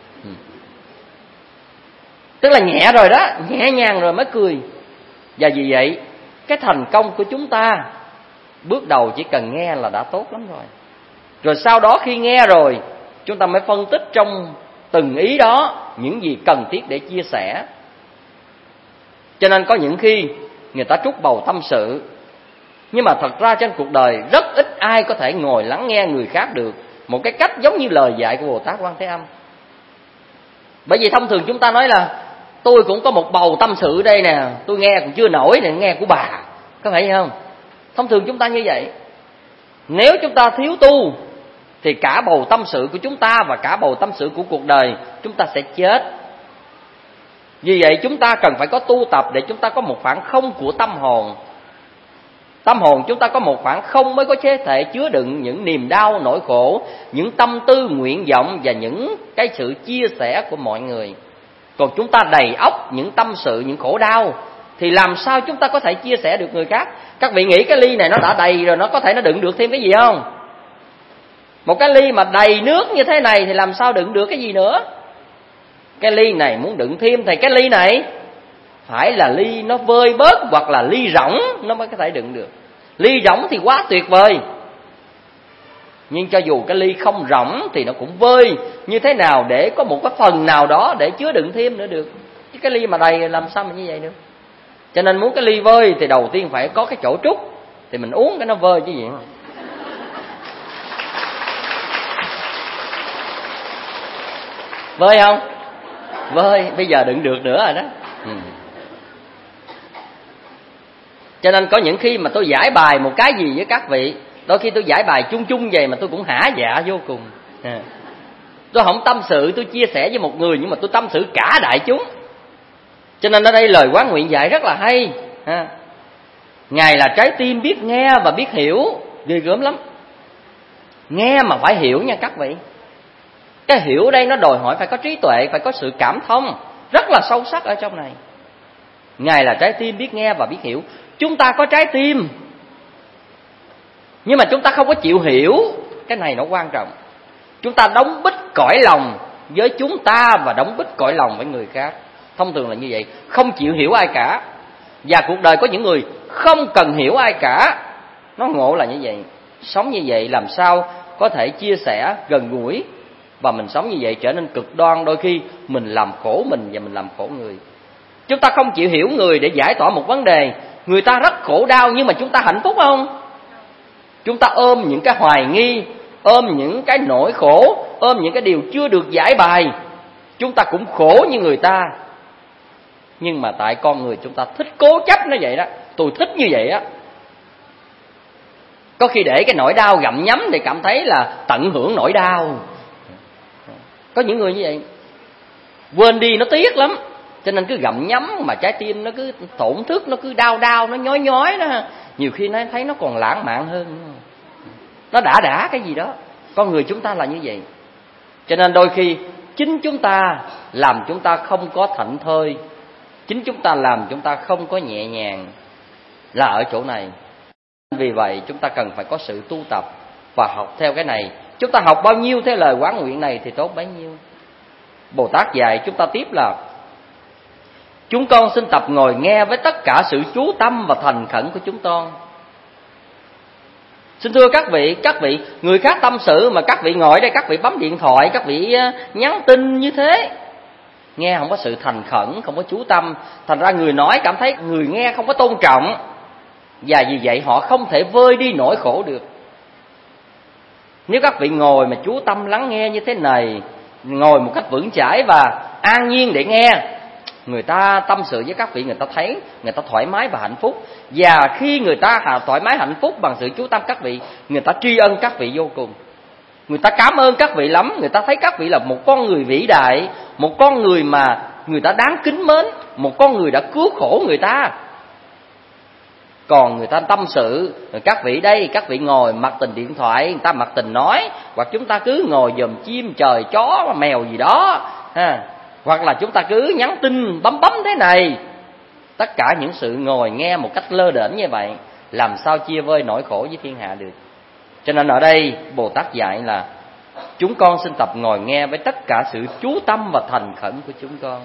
Tức là nhẹ rồi đó, nhẹ nhàng rồi mới cười. Và vì vậy cái thành công của chúng ta bước đầu chỉ cần nghe là đã tốt lắm rồi. Rồi sau đó khi nghe rồi, chúng ta mới phân tích trong từng ý đó những gì cần thiết để chia sẻ. Cho nên có những khi người ta trút bầu tâm sự, nhưng mà thật ra trên cuộc đời rất ít ai có thể ngồi lắng nghe người khác được một cái cách giống như lời dạy của Bồ Tát Quan Thế Âm. Bởi vì thông thường chúng ta nói là tôi cũng có một bầu tâm sự đây nè, tôi nghe cũng chưa nổi nè, nghe của bà, có phải không? Thông thường chúng ta như vậy. Nếu chúng ta thiếu tu thì cả bầu tâm sự của chúng ta và cả bầu tâm sự của cuộc đời chúng ta sẽ chết. Vì vậy chúng ta cần phải có tu tập để chúng ta có một khoảng không của tâm hồn. Tâm hồn chúng ta có một khoảng không mới có thể chứa đựng những niềm đau, nỗi khổ, những tâm tư, nguyện vọng và những cái sự chia sẻ của mọi người. Còn chúng ta đầy óc những tâm sự, những khổ đau thì làm sao chúng ta có thể chia sẻ được người khác? Các vị nghĩ cái ly này nó đã đầy rồi, nó có thể nó đựng được thêm cái gì không? Một cái ly mà đầy nước như thế này thì làm sao đựng được cái gì nữa? Cái ly này muốn đựng thêm thì cái ly này phải là ly nó vơi bớt, hoặc là ly rỗng nó mới có thể đựng được. Ly rỗng thì quá tuyệt vời, nhưng cho dù cái ly không rỗng thì nó cũng vơi như thế nào để có một cái phần nào đó để chứa đựng thêm nữa được. Chứ cái ly mà đầy làm sao mà như vậy được. Cho nên muốn cái ly vơi thì đầu tiên phải có cái chỗ trút, thì mình uống cái nó vơi chứ gì. Vơi không? Vơi, bây giờ đựng được nữa rồi đó. Cho nên có những khi mà tôi giải bài một cái gì với các vị, đôi khi tôi giải bài chung chung vậy mà tôi cũng hả dạ vô cùng. Tôi không tâm sự, tôi chia sẻ với một người, nhưng mà tôi tâm sự cả đại chúng. Cho nên ở đây lời Quán Nguyện dạy rất là hay. Ngài là trái tim biết nghe và biết hiểu, ghê gớm lắm. Nghe mà phải hiểu nha các vị. Cái hiểu ở đây nó đòi hỏi phải có trí tuệ, phải có sự cảm thông rất là sâu sắc ở trong này. Ngài là trái tim biết nghe và biết hiểu. Chúng ta có trái tim, nhưng mà chúng ta không có chịu hiểu. Cái này nó quan trọng. Chúng ta đóng bít cõi lòng với chúng ta và đóng bít cõi lòng với người khác. Thông thường là như vậy, không chịu hiểu ai cả. Và cuộc đời có những người không cần hiểu ai cả. Nó ngộ là như vậy. Sống như vậy làm sao có thể chia sẻ gần gũi. Và mình sống như vậy trở nên cực đoan. Đôi khi mình làm khổ mình và mình làm khổ người. Chúng ta không chịu hiểu người để giải tỏa một vấn đề. Người ta rất khổ đau nhưng mà chúng ta hạnh phúc không? Chúng ta ôm những cái hoài nghi, ôm những cái nỗi khổ, ôm những cái điều chưa được giải bài. Chúng ta cũng khổ như người ta. Nhưng mà tại con người chúng ta thích cố chấp nó vậy đó. Tôi thích như vậy á. Có khi để cái nỗi đau gặm nhấm để cảm thấy là tận hưởng nỗi đau. Có những người như vậy. Quên đi nó tiếc lắm, cho nên cứ gặm nhấm mà trái tim nó cứ tổn thức, nó cứ đau đau, nó nhói nhói đó. Nhiều khi nó thấy nó còn lãng mạn hơn. Nó đã cái gì đó. Con người chúng ta là như vậy. Cho nên đôi khi chính chúng ta làm chúng ta không có thảnh thơi, chính chúng ta làm chúng ta không có nhẹ nhàng là ở chỗ này. Vì vậy chúng ta cần phải có sự tu tập và học theo cái này. Chúng ta học bao nhiêu theo lời Quán Nguyện này thì tốt bấy nhiêu. Bồ Tát dạy chúng ta tiếp là: chúng con xin tập ngồi nghe với tất cả sự chú tâm và thành khẩn của chúng con. Xin thưa các vị, người khác tâm sự mà các vị ngồi đây, các vị bấm điện thoại, các vị nhắn tin như thế, nghe không có sự thành khẩn, không có chú tâm, thành ra người nói cảm thấy người nghe không có tôn trọng, và vì vậy họ không thể vơi đi nỗi khổ được. Nếu các vị ngồi mà chú tâm lắng nghe như thế này, ngồi một cách vững chãi và an nhiên để nghe, người ta tâm sự với các vị, người ta thấy người ta thoải mái và hạnh phúc. Và khi người ta thoải mái hạnh phúc bằng sự chú tâm các vị, người ta tri ân các vị vô cùng. Người ta cảm ơn các vị lắm. Người ta thấy các vị là một con người vĩ đại, một con người mà người ta đáng kính mến, một con người đã cứu khổ người ta. Còn người ta tâm sự, các vị đây, các vị ngồi mặc tình điện thoại, người ta mặc tình nói, hoặc chúng ta cứ ngồi dòm chim, trời, chó, mèo gì đó, hoặc là chúng ta cứ nhắn tin bấm thế này. Tất cả những sự ngồi nghe một cách lơ đễnh như vậy, làm sao chia vơi nỗi khổ với thiên hạ được. Cho nên ở đây Bồ Tát dạy là chúng con xin tập ngồi nghe với tất cả sự chú tâm và thành khẩn của chúng con.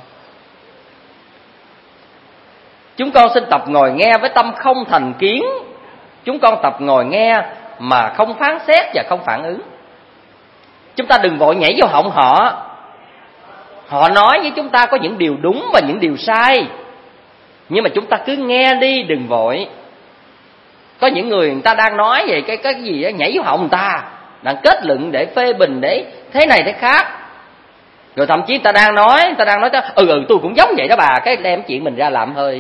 Chúng con xin tập ngồi nghe với tâm không thành kiến. Chúng con tập ngồi nghe mà không phán xét và không phản ứng. Chúng ta đừng vội nhảy vô họng họ. Họ nói với chúng ta có những điều đúng và những điều sai, nhưng mà chúng ta cứ nghe đi, đừng vội. Có những người ta đang nói về cái gì đó, nhảy vô họng người ta, đang kết luận để phê bình, để thế này thế khác. Rồi thậm chí người ta đang nói tôi cũng giống vậy đó bà, cái đem chuyện mình ra làm hơi.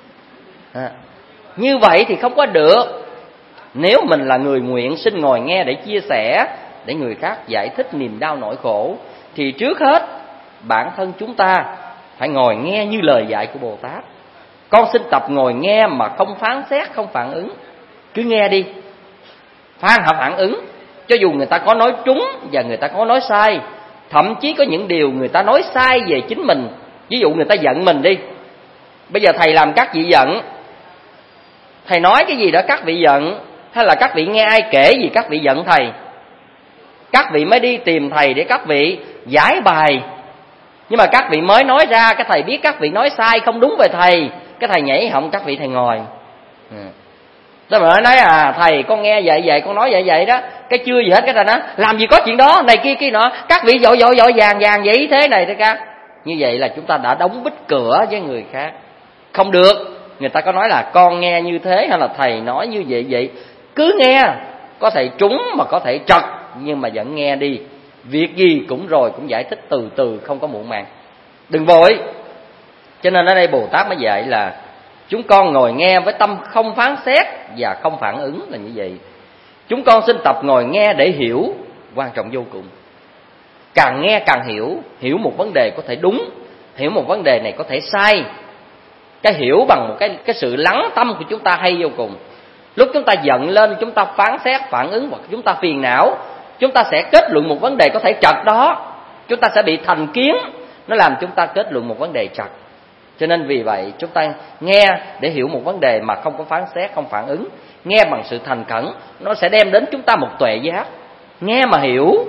Như vậy thì không có được. Nếu mình là người nguyện xin ngồi nghe để chia sẻ, để người khác giải thích niềm đau nỗi khổ, thì trước hết bản thân chúng ta phải ngồi nghe như lời dạy của Bồ Tát. Con xin tập ngồi nghe mà không phán xét, không phản ứng. Cứ nghe đi, phản ứng. Cho dù người ta có nói trúng và người ta có nói sai, thậm chí có những điều người ta nói sai về chính mình. Ví dụ người ta giận mình đi, bây giờ thầy làm các vị giận, thầy nói cái gì đó các vị giận, hay là các vị nghe ai kể gì các vị giận thầy, các vị mới đi tìm thầy để các vị giải bài. Nhưng mà các vị mới nói ra, cái thầy biết các vị nói sai, không đúng về thầy, cái thầy nhảy họng các vị thầy ngồi. Tôi mà nói thầy con nghe vậy con nói vậy đó, cái chưa gì hết cái thầy nói làm gì có chuyện đó, này kia nọ, các vị vội vàng vậy thế này thế ca. Như vậy là chúng ta đã đóng bít cửa với người khác. Không được. Người ta có nói là con nghe như thế hay là thầy nói như vậy, cứ nghe, có thể trúng mà có thể trật, nhưng mà vẫn nghe đi. Việc gì cũng rồi cũng giải thích từ từ, không có muộn màng, đừng vội. Cho nên ở đây Bồ Tát mới dạy là chúng con ngồi nghe với tâm không phán xét và không phản ứng là như vậy. Chúng con xin tập ngồi nghe để hiểu, quan trọng vô cùng. Càng nghe càng hiểu một vấn đề có thể đúng, hiểu một vấn đề này có thể sai. Cái hiểu bằng một cái sự lắng tâm của chúng ta hay vô cùng. Lúc chúng ta giận lên, chúng ta phán xét, phản ứng, hoặc chúng ta phiền não, chúng ta sẽ kết luận một vấn đề có thể trật đó. Chúng ta sẽ bị thành kiến, nó làm chúng ta kết luận một vấn đề trật. Cho nên vì vậy chúng ta nghe để hiểu một vấn đề mà không có phán xét, không phản ứng. Nghe bằng sự thành khẩn, nó sẽ đem đến chúng ta một tuệ giác. Nghe mà hiểu.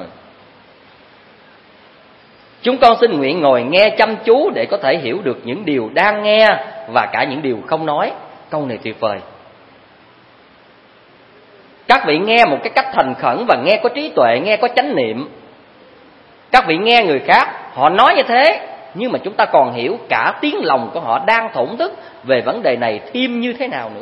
Chúng con xin nguyện ngồi nghe chăm chú để có thể hiểu được những điều đang nghe và cả những điều không nói. Câu này tuyệt vời. Các vị nghe một cái cách thành khẩn và nghe có trí tuệ, nghe có chánh niệm. Các vị nghe người khác, họ nói như thế, nhưng mà chúng ta còn hiểu cả tiếng lòng của họ đang thổn thức về vấn đề này thêm như thế nào nữa.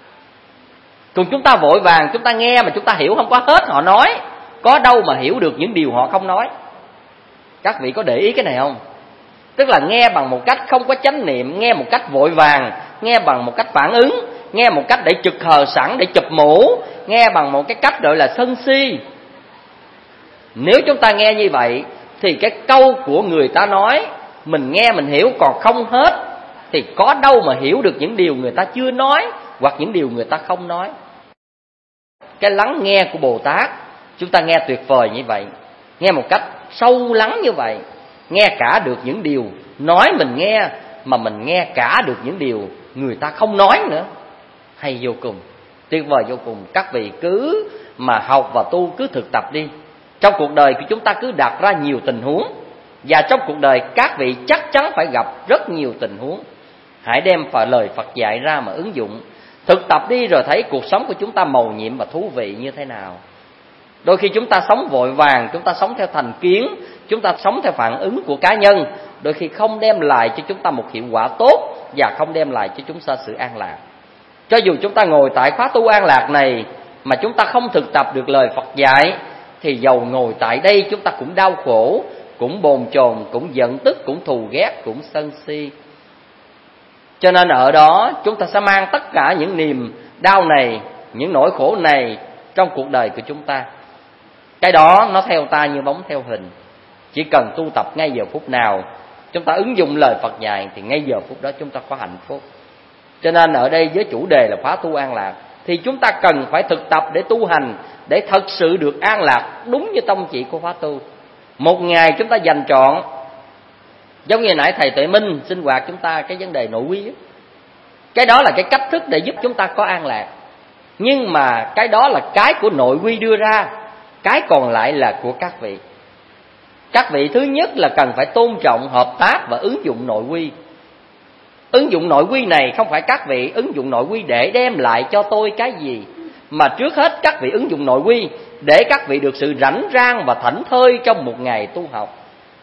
Còn chúng ta vội vàng, chúng ta nghe mà chúng ta hiểu không có hết họ nói, có đâu mà hiểu được những điều họ không nói. Các vị có để ý cái này không? Tức là nghe bằng một cách không có chánh niệm, nghe một cách vội vàng, nghe bằng một cách phản ứng, nghe một cách để chực hờ sẵn, để chụp mũ, nghe bằng một cái cách gọi là sân si. Nếu chúng ta nghe như vậy thì cái câu của người ta nói mình nghe mình hiểu còn không hết, thì có đâu mà hiểu được những điều người ta chưa nói hoặc những điều người ta không nói. Cái lắng nghe của Bồ Tát chúng ta nghe tuyệt vời như vậy, nghe một cách sâu lắng như vậy, nghe cả được những điều nói mình nghe, mà mình nghe cả được những điều người ta không nói nữa. Hay vô cùng, tuyệt vời vô cùng. Các vị cứ mà học và tu, cứ thực tập đi. Trong cuộc đời của chúng ta cứ đặt ra nhiều tình huống, và trong cuộc đời các vị chắc chắn phải gặp rất nhiều tình huống. Hãy đem lời Phật dạy ra mà ứng dụng. Thực tập đi rồi thấy cuộc sống của chúng ta mầu nhiệm và thú vị như thế nào. Đôi khi chúng ta sống vội vàng, chúng ta sống theo thành kiến, chúng ta sống theo phản ứng của cá nhân, đôi khi không đem lại cho chúng ta một hiệu quả tốt và không đem lại cho chúng ta sự an lạc. Cho dù chúng ta ngồi tại khóa tu an lạc này mà chúng ta không thực tập được lời Phật dạy, thì dầu ngồi tại đây chúng ta cũng đau khổ, cũng bồn chồn, cũng giận tức, cũng thù ghét, cũng sân si. Cho nên ở đó chúng ta sẽ mang tất cả những niềm đau này, những nỗi khổ này trong cuộc đời của chúng ta. Cái đó nó theo ta như bóng theo hình. Chỉ cần tu tập ngay giờ phút nào chúng ta ứng dụng lời Phật dạy thì ngay giờ phút đó chúng ta có hạnh phúc. Cho nên ở đây với chủ đề là khóa tu an lạc, thì chúng ta cần phải thực tập để tu hành, để thật sự được an lạc đúng như tông chỉ của khóa tu. Một ngày chúng ta dành trọn, giống như nãy thầy Tuệ Minh sinh hoạt chúng ta cái vấn đề nội quy, cái đó là cái cách thức để giúp chúng ta có an lạc. Nhưng mà cái đó là cái của nội quy đưa ra, cái còn lại là của các vị. Các vị thứ nhất là cần phải tôn trọng, hợp tác và ứng dụng nội quy. Ứng dụng nội quy này không phải các vị ứng dụng nội quy để đem lại cho tôi cái gì, mà trước hết các vị ứng dụng nội quy để các vị được sự rảnh rang và thảnh thơi trong một ngày tu học.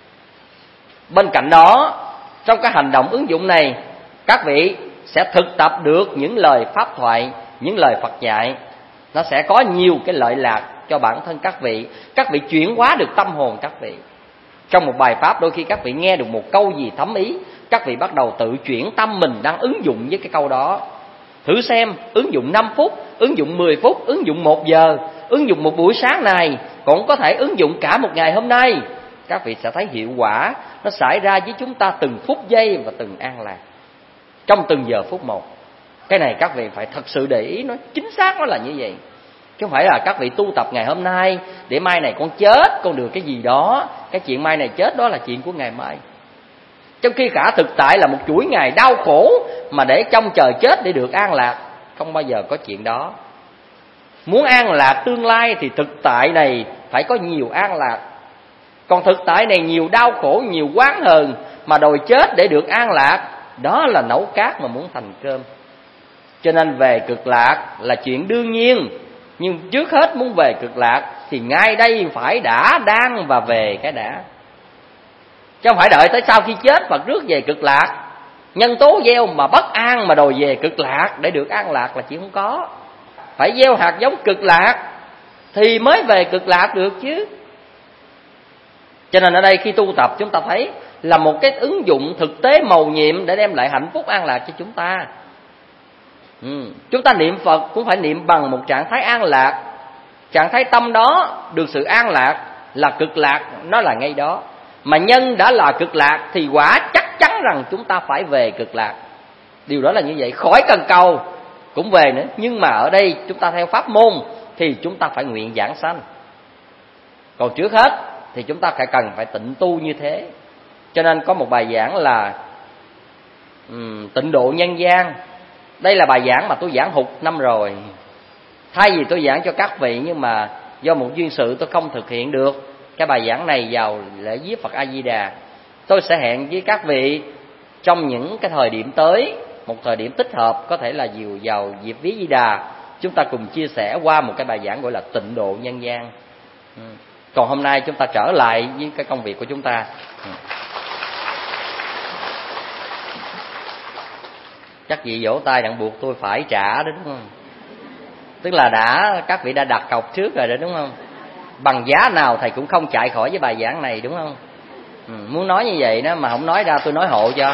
Bên cạnh đó, trong cái hành động ứng dụng này, các vị sẽ thực tập được những lời pháp thoại, những lời Phật dạy. Nó sẽ có nhiều cái lợi lạc cho bản thân các vị. Các vị chuyển hóa được tâm hồn các vị. Trong một bài pháp đôi khi các vị nghe được một câu gì thấm ý, các vị bắt đầu tự chuyển tâm mình đang ứng dụng với cái câu đó. Thử xem, ứng dụng 5 phút, ứng dụng 10 phút, ứng dụng 1 giờ, ứng dụng một buổi sáng này, cũng có thể ứng dụng cả một ngày hôm nay. Các vị sẽ thấy hiệu quả nó xảy ra với chúng ta từng phút giây và từng an lạc, trong từng giờ phút một. Cái này các vị phải thật sự để ý, nó chính xác nó là như vậy. Chứ không phải là các vị tu tập ngày hôm nay để mai này con chết, con được cái gì đó. Cái chuyện mai này chết đó là chuyện của ngày mai. Trong khi cả thực tại là một chuỗi ngày đau khổ, mà để trông chờ chết để được an lạc, không bao giờ có chuyện đó. Muốn an lạc tương lai thì thực tại này phải có nhiều an lạc. Còn thực tại này nhiều đau khổ, nhiều oán hờn, mà đòi chết để được an lạc, đó là nấu cát mà muốn thành cơm. Cho nên về cực lạc là chuyện đương nhiên. Nhưng trước hết muốn về cực lạc thì ngay đây phải đã, đang và về cái đã. Chứ không phải đợi tới sau khi chết mà rước về cực lạc. Nhân tố gieo mà bất an mà đòi về cực lạc để được an lạc là chuyện không có. Phải gieo hạt giống cực lạc thì mới về cực lạc được chứ. Cho nên ở đây khi tu tập chúng ta thấy là một cái ứng dụng thực tế mầu nhiệm để đem lại hạnh phúc an lạc cho chúng ta. Chúng ta niệm Phật cũng phải niệm bằng một trạng thái an lạc. Trạng thái tâm đó được sự an lạc là cực lạc, nó là ngay đó. Mà nhân đã là cực lạc thì quả chắc chắn rằng chúng ta phải về cực lạc. Điều đó là như vậy, khỏi cần cầu cũng về nữa. Nhưng mà ở đây chúng ta theo pháp môn thì chúng ta phải nguyện giảng sanh. Còn trước hết thì chúng ta phải tịnh tu như thế. Cho nên có một bài giảng là tịnh độ nhân gian. Đây là bài giảng mà tôi giảng hụt năm rồi. Thay vì tôi giảng cho các vị, nhưng mà do một duyên sự tôi không thực hiện được cái bài giảng này vào lễ viếng Phật A Di Đà. Tôi sẽ hẹn với các vị trong những cái thời điểm tới, một thời điểm tích hợp, có thể là vào dịp viếng Di Đà, chúng ta cùng chia sẻ qua một cái bài giảng gọi là tịnh độ nhân gian. Còn hôm nay chúng ta trở lại với cái công việc của chúng ta. Chắc vị vỗ tay đặng buộc tôi phải trả đó đúng không? Tức là các vị đã đặt cọc trước rồi đó đúng không? Bằng giá nào thầy cũng không chạy khỏi với bài giảng này đúng không? Muốn nói như vậy đó mà không nói ra tôi nói hộ cho.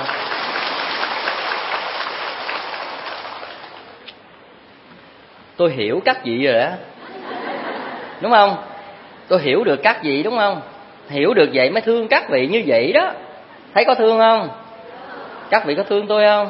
Tôi hiểu các vị rồi đó. Đúng không? Tôi hiểu được các vị đúng không? Hiểu được vậy mới thương các vị như vậy đó. Thấy có thương không? Các vị có thương tôi không?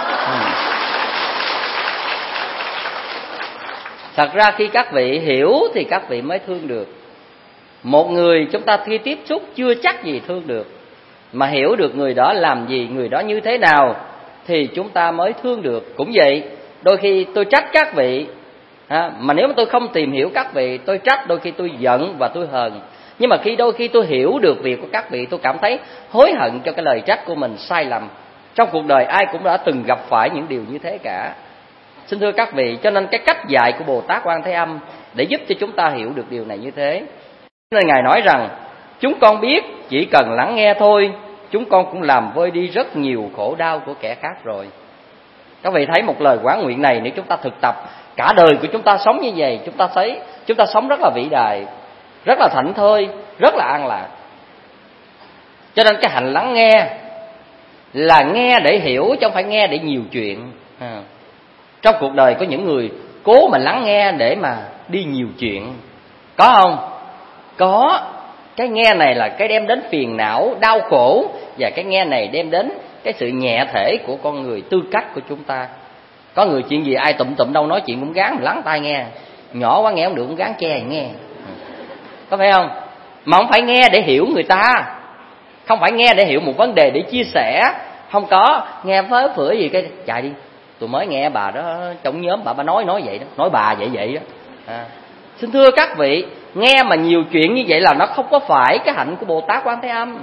Thật ra khi các vị hiểu thì các vị mới thương được. Một người chúng ta khi tiếp xúc chưa chắc gì thương được, mà hiểu được người đó làm gì, người đó như thế nào thì chúng ta mới thương được. Cũng vậy, đôi khi tôi trách các vị, mà nếu mà tôi không tìm hiểu các vị, tôi trách, đôi khi tôi giận và tôi hờn. Nhưng mà đôi khi tôi hiểu được việc của các vị, tôi cảm thấy hối hận cho cái lời trách của mình sai lầm. Trong cuộc đời ai cũng đã từng gặp phải những điều như thế cả. Xin thưa các vị, cho nên cái cách dạy của Bồ Tát Quan Thế Âm để giúp cho chúng ta hiểu được điều này như thế. Nên Ngài nói rằng, chúng con biết chỉ cần lắng nghe thôi, chúng con cũng làm vơi đi rất nhiều khổ đau của kẻ khác rồi. Các vị thấy một lời quán nguyện này, nếu chúng ta thực tập cả đời của chúng ta sống như vậy, chúng ta thấy chúng ta sống rất là vĩ đại, rất là thảnh thơi, rất là an lạc. Cho nên cái hành lắng nghe là nghe để hiểu, chứ không phải nghe để nhiều chuyện. Trong cuộc đời có những người cố mà lắng nghe để mà đi nhiều chuyện, có không? Có. Cái nghe này là cái đem đến phiền não, đau khổ, và cái nghe này đem đến cái sự nhẹ thể của con người, tư cách của chúng ta. Có người chuyện gì ai tụm đâu nói chuyện cũng gán mà lắng tai nghe, nhỏ quá nghe không được cũng gán che nghe, có phải không? Mà không phải nghe để hiểu người ta, không phải nghe để hiểu một vấn đề để chia sẻ, không có nghe phớ phửa gì cái chạy đi. Tôi mới nghe bà đó trong nhóm bà nói vậy đó, nói bà vậy đó. Xin thưa các vị, nghe mà nhiều chuyện như vậy là nó không có phải cái hạnh của Bồ Tát Quan Thế Âm.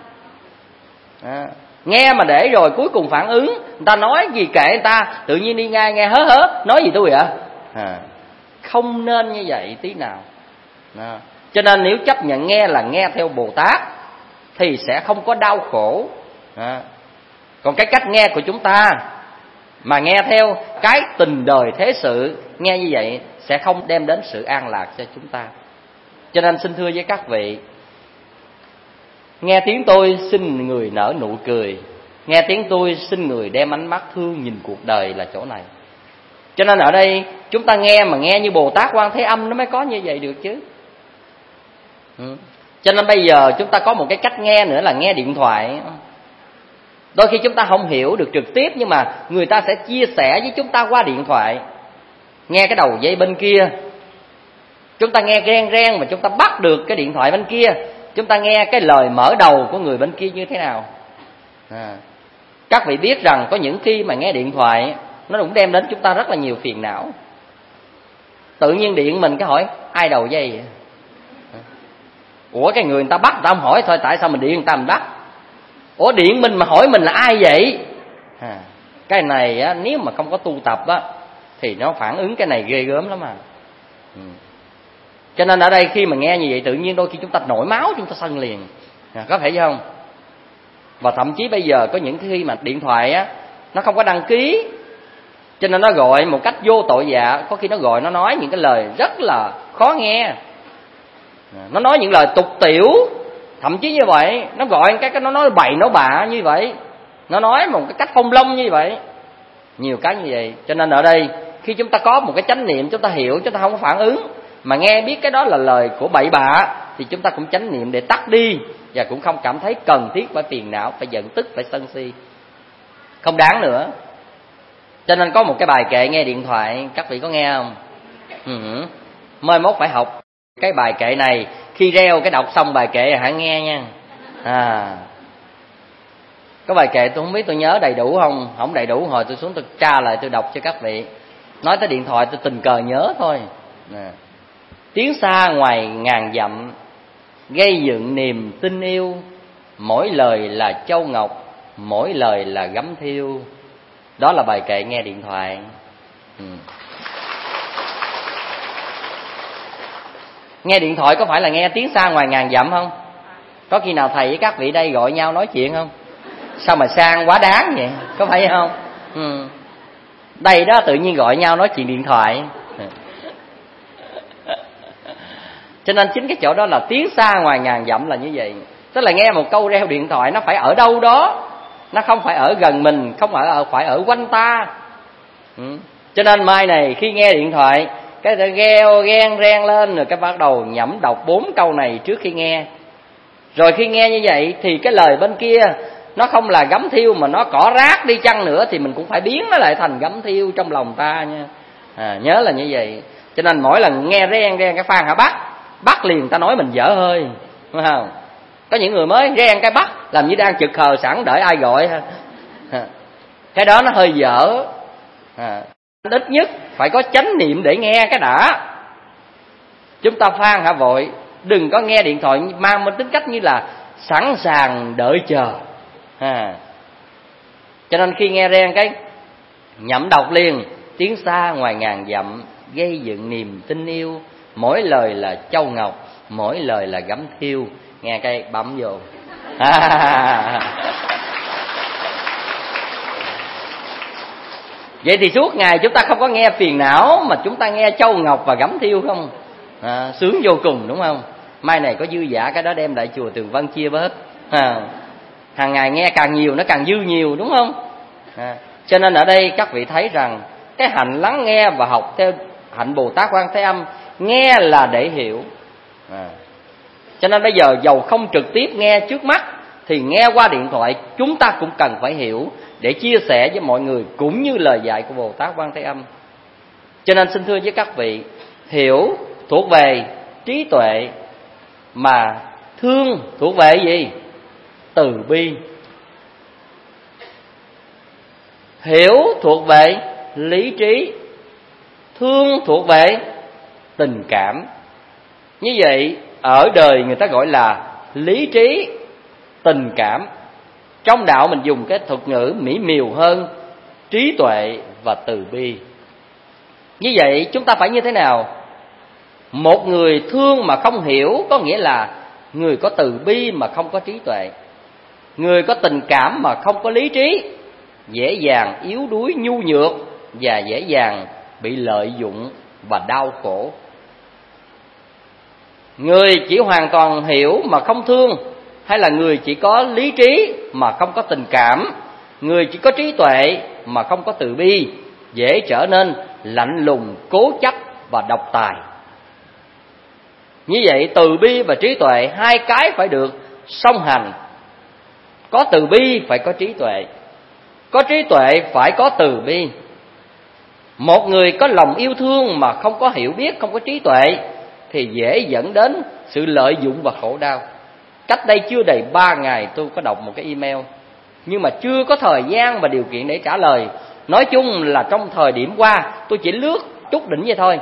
Nghe mà để rồi cuối cùng phản ứng, người ta nói gì kệ người ta, tự nhiên đi nghe hớ nói gì tôi vậy? Không nên như vậy tí nào. Cho nên nếu chấp nhận nghe là nghe theo Bồ Tát thì sẽ không có đau khổ. Còn cái cách nghe của chúng ta mà nghe theo cái tình đời thế sự, nghe như vậy sẽ không đem đến sự an lạc cho chúng ta. Cho nên xin thưa với các vị, nghe tiếng tôi xin người nở nụ cười, nghe tiếng tôi xin người đem ánh mắt thương nhìn cuộc đời là chỗ này. Cho nên ở đây chúng ta nghe mà nghe như Bồ Tát Quan Thế Âm nó mới có như vậy được chứ. Cho nên bây giờ chúng ta có một cái cách nghe nữa là nghe điện thoại. Đôi khi chúng ta không hiểu được trực tiếp, nhưng mà người ta sẽ chia sẻ với chúng ta qua điện thoại. Nghe cái đầu dây bên kia, chúng ta nghe reng mà chúng ta bắt được cái điện thoại bên kia, chúng ta nghe cái lời mở đầu của người bên kia như thế nào. Các vị biết rằng có những khi mà nghe điện thoại nó cũng đem đến chúng ta rất là nhiều phiền não. tự nhiên điện mình cái hỏi ai đầu dây vậy? Ủa cái người ta bắt người ta không hỏi thôi, tại sao mình điện người ta mình bắt? Ủa điện mình mà hỏi mình là ai vậy? Cái này á, nếu mà không có tu tập á thì nó phản ứng cái này ghê gớm lắm mà. Cho nên ở đây khi mà nghe như vậy, tự nhiên đôi khi chúng ta nổi máu, chúng ta sân liền, có phải không? Và thậm chí bây giờ có những khi mà điện thoại á nó không có đăng ký, cho nên nó gọi một cách vô tội vạ. Có khi nó gọi nó nói những cái lời rất là khó nghe, nó nói những lời tục tiểu, thậm chí như vậy. Nó gọi cái nó nói bậy nói bạ như vậy, nó nói một cái cách phong long như vậy, nhiều cái như vậy. Cho nên ở đây khi chúng ta có một cái chánh niệm, chúng ta hiểu, chúng ta không có phản ứng, mà nghe biết cái đó là lời của bậy bạ, thì chúng ta cũng chánh niệm để tắt đi, và cũng không cảm thấy cần thiết phải phiền não, phải giận tức, phải sân si, không đáng nữa. Cho nên có một cái bài kệ nghe điện thoại, các vị có nghe không? Mai mốt phải học cái bài kệ này, khi reo cái đọc xong bài kệ hãy nghe nha. Có bài kệ tôi không biết tôi nhớ đầy đủ không, không đầy đủ hồi tôi xuống tôi tra lại tôi đọc cho các vị. Nói tới điện thoại tôi tình cờ nhớ thôi. Tiếng xa ngoài ngàn dặm, gây dựng niềm tin yêu, mỗi lời là châu ngọc, mỗi lời là gấm thiêu. Đó là bài kệ nghe điện thoại. Nghe điện thoại có phải là nghe tiếng xa ngoài ngàn dặm không? Có khi nào thầy với các vị đây gọi nhau nói chuyện không? Sao mà sang quá đáng vậy, có phải không? Đây đó tự nhiên gọi nhau nói chuyện điện thoại. Cho nên chính cái chỗ đó là tiếng xa ngoài ngàn dặm là như vậy. Tức là nghe một câu reo điện thoại nó phải ở đâu đó, nó không phải ở gần mình, không phải ở quanh ta. Cho nên mai này khi nghe điện thoại, cái reo ghen reng lên, rồi cái bắt đầu nhẩm đọc 4 câu này trước khi nghe. Rồi khi nghe như vậy thì cái lời bên kia nó không là gấm thiêu mà nó cỏ rác đi chăng nữa, thì mình cũng phải biến nó lại thành gấm thiêu trong lòng ta nha. Nhớ là như vậy. Cho nên mỗi lần nghe reng cái Phan hả bắt liền ta nói mình dở hơi, đúng không? Có những người mới reng cái bắt làm như đang chực khờ sẵn đợi ai gọi. Cái đó nó hơi dở. Ít nhất phải có chánh niệm để nghe cái đã. Chúng ta Phan hả vội, đừng có nghe điện thoại mang một tính cách như là sẵn sàng đợi chờ. Cho nên khi nghe reng cái nhẩm đọc liền, tiếng xa ngoài ngàn dặm, gây dựng niềm tin yêu, mỗi lời là châu ngọc, mỗi lời là gấm thiêu. Nghe cái bấm vô. Vậy thì suốt ngày chúng ta không có nghe phiền não, mà chúng ta nghe châu ngọc và gấm thiêu không? Sướng vô cùng, đúng không? Mai này có dư giả cái đó đem lại chùa Tường Vân chia bớt. Hàng ngày nghe càng nhiều nó càng dư nhiều, đúng không? Cho nên ở đây các vị thấy rằng cái hạnh lắng nghe và học theo hạnh Bồ Tát Quan Thế Âm, nghe là để hiểu. Cho nên bây giờ dầu không trực tiếp nghe trước mắt thì nghe qua điện thoại chúng ta cũng cần phải hiểu để chia sẻ với mọi người, cũng như lời dạy của Bồ Tát Quan Thế Âm. Cho nên xin thưa với các vị, hiểu thuộc về trí tuệ, mà thương thuộc về gì? Từ bi. Hiểu thuộc về lý trí, thương thuộc về tình cảm. Như vậy ở đời người ta gọi là lý trí, tình cảm. Trong đạo mình dùng cái thuật ngữ mỹ miều hơn, trí tuệ và từ bi. Như vậy chúng ta phải như thế nào? Một người thương mà không hiểu có nghĩa là người có từ bi mà không có trí tuệ, người có tình cảm mà không có lý trí, dễ dàng yếu đuối nhu nhược và dễ dàng bị lợi dụng và đau khổ. Người chỉ hoàn toàn hiểu mà không thương, hay là người chỉ có lý trí mà không có tình cảm, người chỉ có trí tuệ mà không có từ bi, dễ trở nên lạnh lùng, cố chấp và độc tài. Như vậy từ bi và trí tuệ hai cái phải được song hành. Có từ bi phải có trí tuệ, có trí tuệ phải có từ bi. Một người có lòng yêu thương mà không có hiểu biết, không có trí tuệ thì dễ dẫn đến sự lợi dụng và khổ đau. Cách đây chưa đầy 3 ngày tôi có đọc một cái email, nhưng mà chưa có thời gian và điều kiện để trả lời. Nói chung là trong thời điểm qua tôi chỉ lướt chút đỉnh vậy thôi,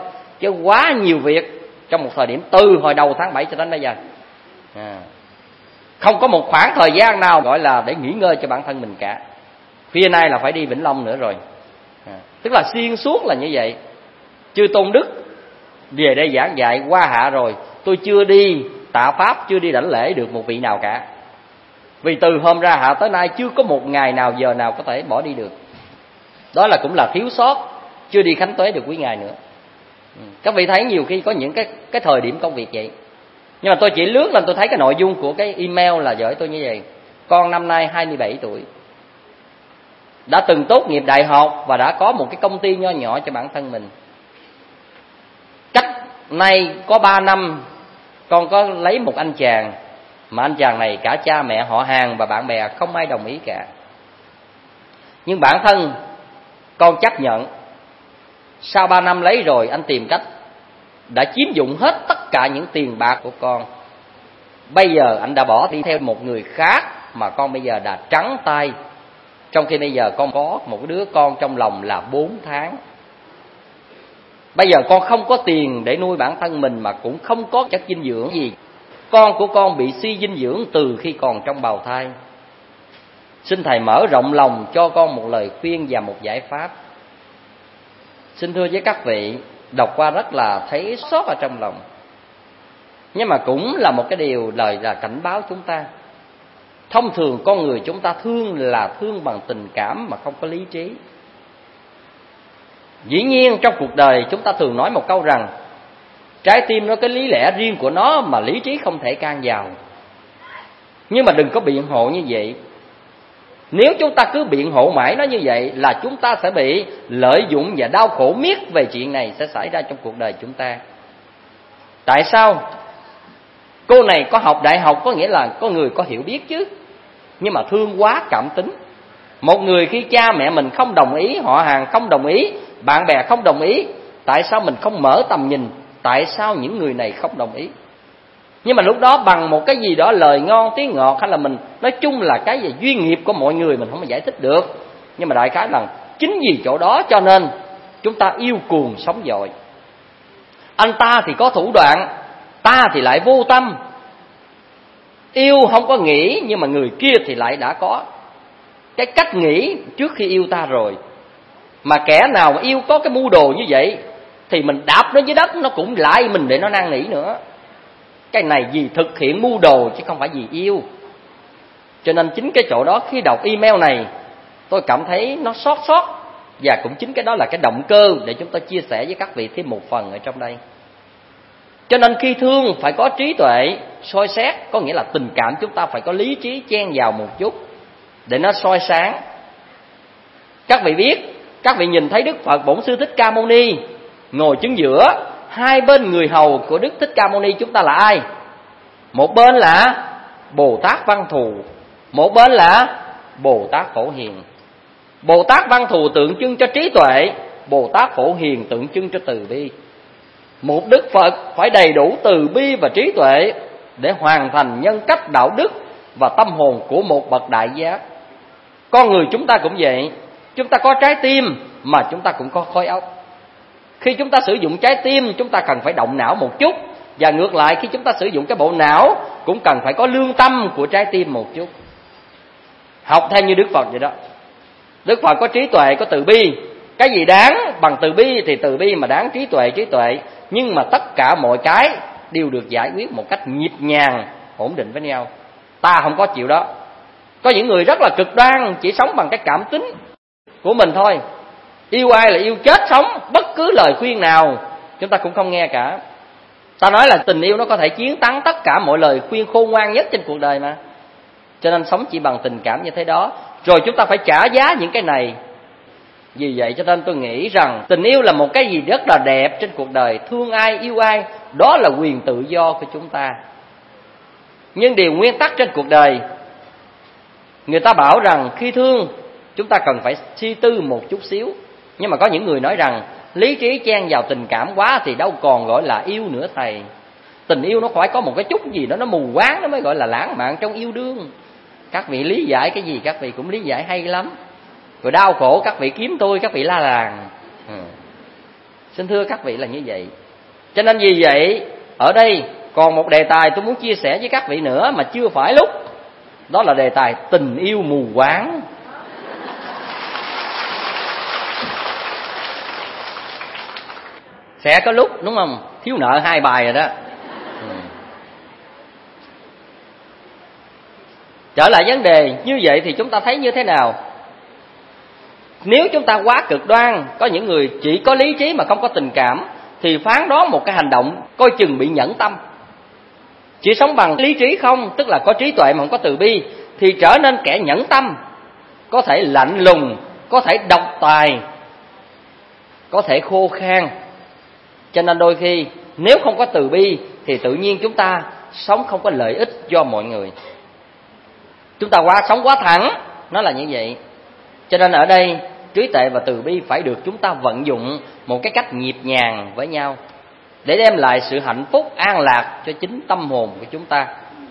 chứ quá nhiều việc trong một thời điểm từ hồi đầu tháng 7 cho đến bây giờ. Không có một khoảng thời gian nào gọi là để nghỉ ngơi cho bản thân mình cả. Khuya nay là phải đi Vĩnh Long nữa rồi. Tức là xuyên suốt là như vậy. Chư Tôn Đức về đây giảng dạy qua hạ rồi, tôi chưa đi tạ pháp, chưa đi đảnh lễ được một vị nào cả. Vì từ hôm ra hạ tới nay chưa có một ngày nào, giờ nào có thể bỏ đi được. Đó là cũng là thiếu sót, chưa đi khánh tuế được quý ngài nữa. Các vị thấy nhiều khi có những cái thời điểm công việc vậy. Nhưng mà tôi chỉ lướt lên tôi thấy cái nội dung của cái email là gửi tôi như vậy. Con năm nay 27 tuổi, đã từng tốt nghiệp đại học và đã có một cái công ty nho nhỏ cho bản thân mình. Cách nay có 3 năm con có lấy một anh chàng, mà anh chàng này cả cha mẹ họ hàng và bạn bè không ai đồng ý cả. Nhưng bản thân con chấp nhận. Sau 3 năm lấy rồi, anh tìm cách đã chiếm dụng hết tất cả những tiền bạc của con. Bây giờ anh đã bỏ đi theo một người khác, mà con bây giờ đã trắng tay. Trong khi bây giờ con có một đứa con trong lòng là 4 tháng. Bây giờ con không có tiền để nuôi bản thân mình, mà cũng không có chất dinh dưỡng gì. Con của con bị suy dinh dưỡng từ khi còn trong bào thai. Xin Thầy mở rộng lòng cho con một lời khuyên và một giải pháp. Xin thưa với các vị, đọc qua rất là thấy xót ở trong lòng. Nhưng mà cũng là một cái điều lời là cảnh báo chúng ta. Thông thường con người chúng ta thương là thương bằng tình cảm mà không có lý trí. Dĩ nhiên trong cuộc đời chúng ta thường nói một câu rằng trái tim nó có lý lẽ riêng của nó mà lý trí không thể can vào. Nhưng mà đừng có biện hộ như vậy. Nếu chúng ta cứ biện hộ mãi nó như vậy là chúng ta sẽ bị lợi dụng và đau khổ miết về chuyện này sẽ xảy ra trong cuộc đời chúng ta. Tại sao? Cô này có học đại học có nghĩa là có người có hiểu biết chứ, nhưng mà thương quá cảm tính. Một người khi cha mẹ mình không đồng ý, họ hàng không đồng ý, bạn bè không đồng ý, tại sao mình không mở tầm nhìn? Tại sao những người này không đồng ý? Nhưng mà lúc đó bằng một cái gì đó lời ngon tiếng ngọt, hay là mình nói chung là cái gì duyên nghiệp của mọi người mình không giải thích được. Nhưng mà đại khái là chính vì chỗ đó cho nên chúng ta yêu cuồng sống dội. Anh ta thì có thủ đoạn, ta thì lại vô tâm. Yêu không có nghĩ, nhưng mà người kia thì lại đã có cái cách nghĩ trước khi yêu ta rồi. Mà kẻ nào mà yêu có cái mưu đồ như vậy thì mình đạp nó dưới đất nó cũng lại mình để nó năn nỉ nữa. Cái này vì thực hiện mưu đồ chứ không phải vì yêu. Cho nên chính cái chỗ đó khi đọc email này tôi cảm thấy nó xót. Và cũng chính cái đó là cái động cơ để chúng tôi chia sẻ với các vị thêm một phần ở trong đây. Cho nên khi thương phải có trí tuệ soi xét, có nghĩa là tình cảm chúng ta phải có lý trí chen vào một chút để nó soi sáng. Các vị biết, các vị nhìn thấy Đức Phật Bổn Sư Thích Ca Mâu Ni ngồi chính giữa, hai bên người hầu của Đức Thích Ca Mâu Ni chúng ta là ai? Một bên là Bồ Tát Văn Thù, một bên là Bồ Tát Phổ Hiền. Bồ Tát Văn Thù tượng trưng cho trí tuệ, Bồ Tát Phổ Hiền tượng trưng cho từ bi. Một Đức Phật phải đầy đủ từ bi và trí tuệ để hoàn thành nhân cách đạo đức và tâm hồn của một bậc đại giác. Con người chúng ta cũng vậy, chúng ta có trái tim mà chúng ta cũng có khối óc. Khi chúng ta sử dụng trái tim chúng ta cần phải động não một chút, và ngược lại khi chúng ta sử dụng cái bộ não cũng cần phải có lương tâm của trái tim một chút. Học theo như Đức Phật vậy đó. Đức Phật có trí tuệ, có từ bi. Cái gì đáng bằng từ bi thì từ bi, mà đáng trí tuệ. Nhưng mà tất cả mọi cái đều được giải quyết một cách nhịp nhàng, ổn định với nhau. Ta không có chịu đó. Có những người rất là cực đoan, chỉ sống bằng cái cảm tính của mình thôi. Yêu ai là yêu chết sống, bất cứ lời khuyên nào chúng ta cũng không nghe cả. Ta nói là tình yêu nó có thể chiến thắng tất cả mọi lời khuyên khôn ngoan nhất trên cuộc đời mà. Cho nên sống chỉ bằng tình cảm như thế đó. Rồi chúng ta phải trả giá những cái này. Vì vậy cho nên tôi nghĩ rằng tình yêu là một cái gì rất là đẹp trên cuộc đời. Thương ai, yêu ai, đó là quyền tự do của chúng ta. Nhưng điều nguyên tắc trên cuộc đời, người ta bảo rằng khi thương chúng ta cần phải suy tư một chút xíu. Nhưng mà có những người nói rằng lý trí chen vào tình cảm quá thì đâu còn gọi là yêu nữa thầy. Tình yêu nó phải có một cái chút gì đó nó mù quáng, nó mới gọi là lãng mạn trong yêu đương. Các vị lý giải cái gì các vị cũng lý giải hay lắm. Rồi đau khổ các vị kiếm tôi, các vị la làng. Xin thưa các vị là như vậy. Cho nên vì vậy ở đây còn một đề tài tôi muốn chia sẻ với các vị nữa mà chưa phải lúc. Đó là đề tài tình yêu mù quáng. Sẽ có lúc, đúng không, thiếu nợ 2 bài rồi đó. Trở lại vấn đề như vậy thì chúng ta thấy như thế nào? Nếu chúng ta quá cực đoan, có những người chỉ có lý trí mà không có tình cảm, thì phán đoán một cái hành động coi chừng bị nhẫn tâm. Chỉ sống bằng lý trí không, tức là có trí tuệ mà không có từ bi, thì trở nên kẻ nhẫn tâm, có thể lạnh lùng, có thể độc tài, có thể khô khan. Cho nên đôi khi nếu không có từ bi thì tự nhiên chúng ta sống không có lợi ích cho mọi người. Chúng ta sống quá thẳng, nó là như vậy. Cho nên ở đây trí tuệ và từ bi phải được chúng ta vận dụng một cái cách nhịp nhàng với nhau, để đem lại sự hạnh phúc an lạc cho chính tâm hồn của chúng ta.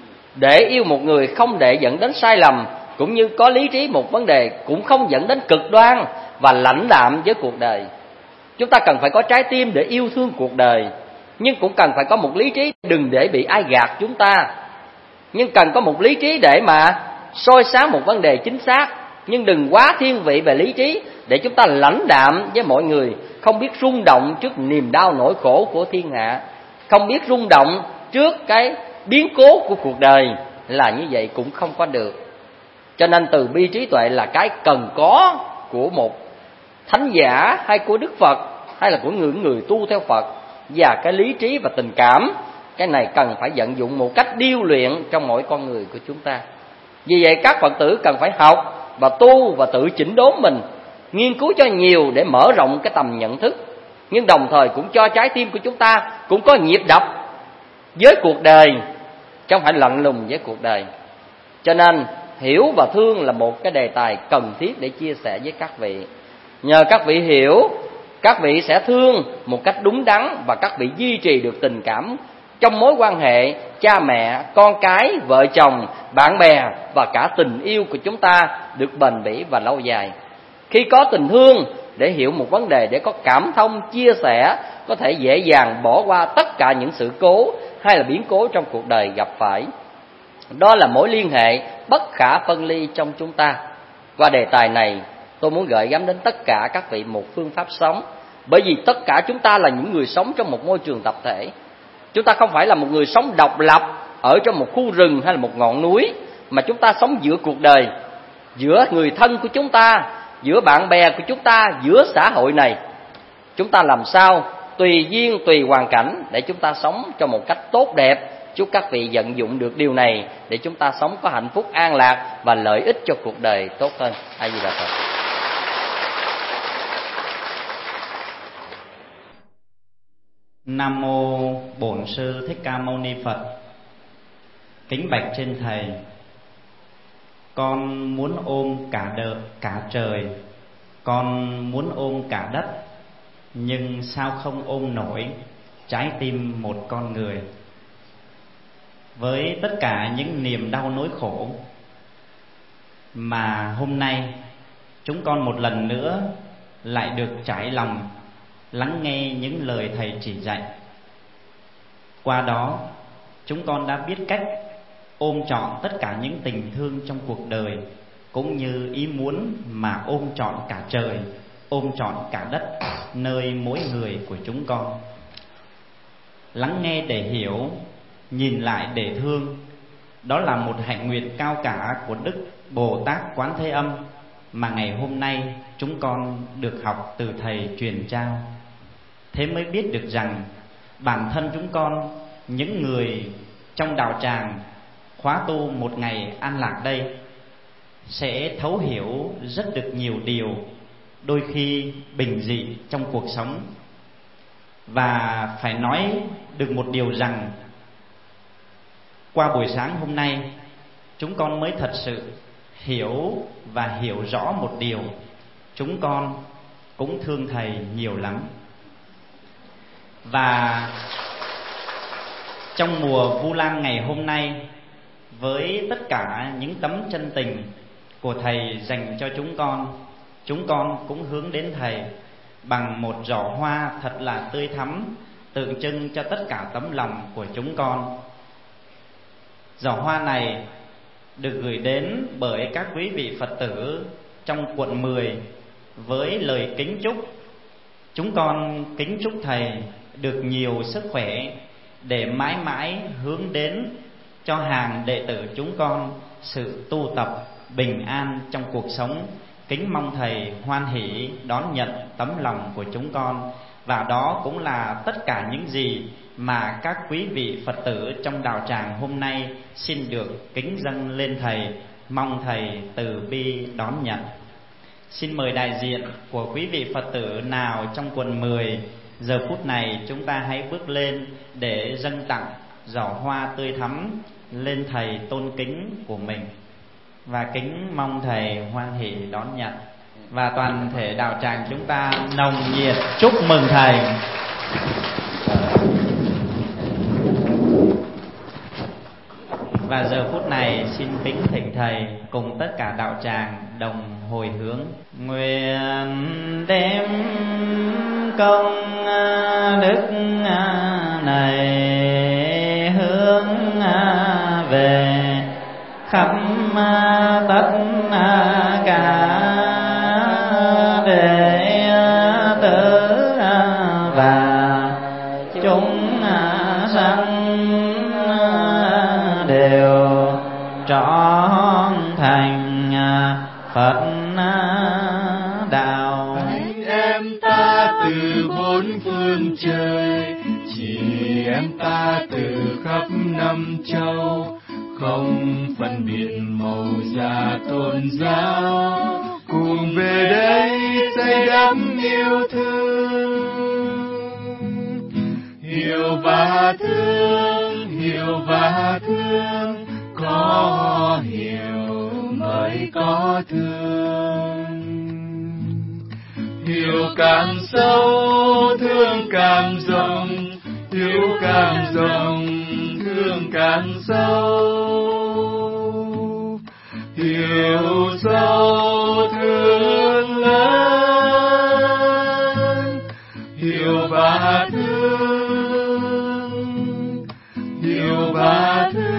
Để yêu một người không để dẫn đến sai lầm, cũng như có lý trí một vấn đề cũng không dẫn đến cực đoan và lãnh đạm với cuộc đời. Chúng ta cần phải có trái tim để yêu thương cuộc đời, nhưng cũng cần phải có một lý trí đừng để bị ai gạt chúng ta. Nhưng cần có một lý trí để mà soi sáng một vấn đề chính xác, nhưng đừng quá thiên vị về lý trí để chúng ta lãnh đạm với mọi người, không biết rung động trước niềm đau nỗi khổ của thiên hạ, không biết rung động trước cái biến cố của cuộc đời. Là như vậy cũng không có được. Cho nên từ bi trí tuệ là cái cần có của một thánh giả, hay của Đức Phật, hay là của những người tu theo Phật. Và cái lý trí và tình cảm, cái này cần phải vận dụng một cách điêu luyện trong mỗi con người của chúng ta. Vì vậy các Phật tử cần phải học và tu và tự chỉnh đốn mình, nghiên cứu cho nhiều để mở rộng cái tầm nhận thức, nhưng đồng thời cũng cho trái tim của chúng ta cũng có nhịp đập với cuộc đời, chứ không phải lạnh lùng với cuộc đời. Cho nên hiểu và thương là một cái đề tài cần thiết để chia sẻ với các vị. Nhờ các vị hiểu, các vị sẽ thương một cách đúng đắn, và các vị duy trì được tình cảm trong mối quan hệ cha mẹ, con cái, vợ chồng, bạn bè, và cả tình yêu của chúng ta được bền bỉ và lâu dài. Khi có tình thương để hiểu một vấn đề, để có cảm thông, chia sẻ, có thể dễ dàng bỏ qua tất cả những sự cố hay là biến cố trong cuộc đời gặp phải. Đó là mối liên hệ bất khả phân ly trong chúng ta. Qua đề tài này, tôi muốn gửi gắm đến tất cả các vị một phương pháp sống. Bởi vì tất cả chúng ta là những người sống trong một môi trường tập thể. Chúng ta không phải là một người sống độc lập ở trong một khu rừng hay là một ngọn núi, mà chúng ta sống giữa cuộc đời, giữa người thân của chúng ta, giữa bạn bè của chúng ta, giữa xã hội này. Chúng ta làm sao tùy duyên, tùy hoàn cảnh để chúng ta sống cho một cách tốt đẹp. Chúc các vị vận dụng được điều này để chúng ta sống có hạnh phúc an lạc và lợi ích cho cuộc đời tốt hơn. A Di Đà Phật. Nam mô Bổn Sư Thích Ca Mâu Ni Phật. Kính bạch trên thầy, con muốn ôm cả trời, con muốn ôm cả đất, nhưng sao không ôm nổi trái tim một con người. Với tất cả những niềm đau nỗi khổ mà hôm nay chúng con một lần nữa lại được trải lòng lắng nghe những lời thầy chỉ dạy. Qua đó chúng con đã biết cách ôm trọn tất cả những tình thương trong cuộc đời, cũng như ý muốn mà ôm trọn cả trời, ôm trọn cả đất nơi mỗi người của chúng con. Lắng nghe để hiểu, nhìn lại để thương, đó là một hạnh nguyện cao cả của Đức Bồ Tát Quán Thế Âm mà ngày hôm nay chúng con được học từ thầy truyền trao. Thế mới biết được rằng bản thân chúng con, những người trong đạo tràng khóa tu một ngày an lạc đây, sẽ thấu hiểu rất được nhiều điều đôi khi bình dị trong cuộc sống. Và phải nói được một điều rằng, qua buổi sáng hôm nay chúng con mới thật sự hiểu và hiểu rõ một điều: chúng con cũng thương thầy nhiều lắm. Và trong mùa Vu Lan ngày hôm nay, với tất cả những tấm chân tình của thầy dành cho chúng con cũng hướng đến thầy bằng một giỏ hoa thật là tươi thắm tượng trưng cho tất cả tấm lòng của chúng con. Giỏ hoa này được gửi đến bởi các quý vị Phật tử trong quận 10 với lời kính chúc. Chúng con kính chúc Thầy được nhiều sức khỏe để mãi mãi hướng đến cho hàng đệ tử chúng con sự tu tập bình an trong cuộc sống. Kính mong Thầy hoan hỷ đón nhận tấm lòng của chúng con. Và đó cũng là tất cả những gì mà các quý vị Phật tử trong đạo tràng hôm nay xin được kính dâng lên Thầy. Mong Thầy từ bi đón nhận. Xin mời đại diện của quý vị Phật tử nào trong quận 10 giờ phút này chúng ta hãy bước lên để dâng tặng giỏ hoa tươi thắm lên Thầy tôn kính của mình. Và kính mong Thầy hoan hỷ đón nhận. Và toàn thể đạo tràng chúng ta nồng nhiệt chúc mừng Thầy. Và giờ phút này xin kính thỉnh Thầy cùng tất cả đạo tràng đồng hồi hướng. Nguyện đem công đức này hướng về khắp tất cả đệ tử và chúng sanh đều trọn thành Phật đạo. Anh em ta từ bốn phương trời, chị em ta từ khắp năm châu, không phân biệt màu da tôn giáo, cùng về đây xây đắm yêu thương. Hiểu và thương, hiểu và thương, có hiểu mới có thương. Hiểu càng sâu, thương càng rộng, hiểu càng rộng, thương càng sâu. Hiểu sâu thương lớn, hiểu và thương, hiểu và thương.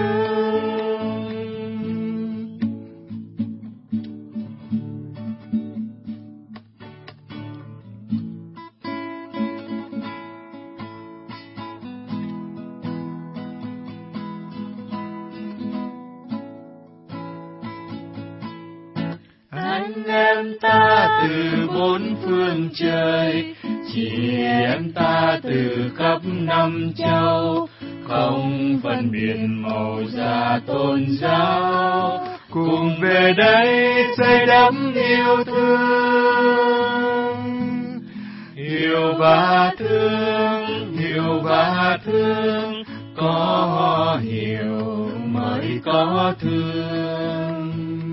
Anh em ta từ bốn phương trời, chị em ta từ khắp năm châu, không phân biệt màu da tôn giáo, cùng về đây xây đắm yêu thương. Hiểu và thương, hiểu và thương, có hiểu mới có thương.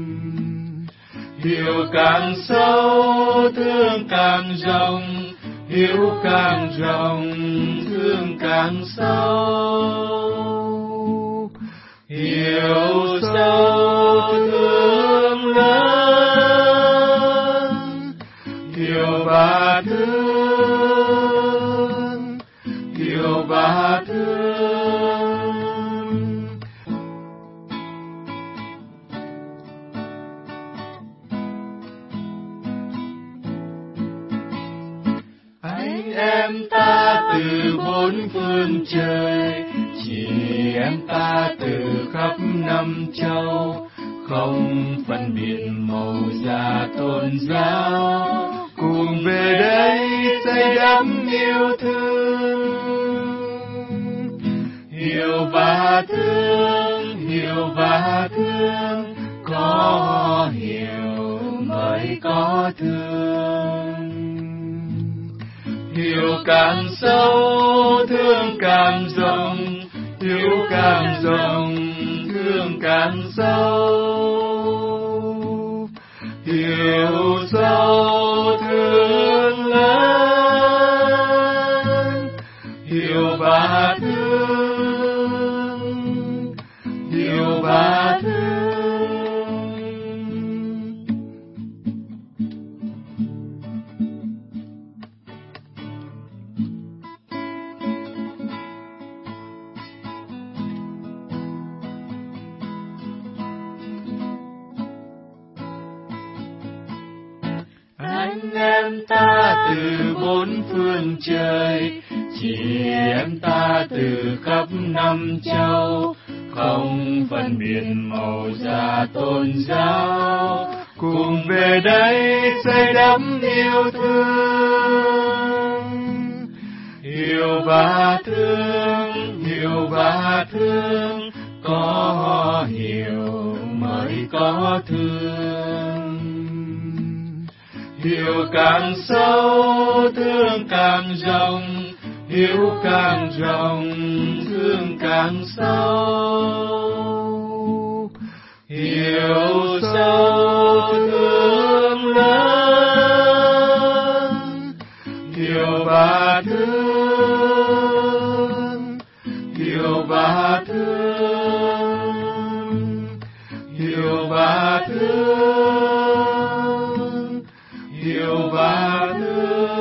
Hiểu càng sâu, thương càng rộng, hiểu càng rộng, thương càng sâu. Hiểu sâu thương lớn, hiểu và thương, hiểu và thương. Anh em ta từ bốn phương trời, chị em ta từ khắp năm châu, không phân biệt màu da tôn giáo, cùng về đây xây đắm yêu thương. Hiểu và thương, hiểu và thương, có hiểu mới có thương. Hiểu càng sâu, thương càng rộng, hiểu càng rộng, thương càng sâu. Hiểu sâu thương lớn, hiểu và thương, hiểu và thương. Anh em ta từ bốn phương trời, chị em ta từ khắp năm châu, không phân biệt màu da tôn giáo, cùng về đây xây đắm yêu thương. Yêu và thương, yêu và thương, có hiểu mới có thương. Yêu càng sâu, thương càng rộng, yêu càng rộng, thương càng sâu. Yêu sâu, thương lớn, yêu và thương, yêu và thương, yêu và thương, yêu và thương.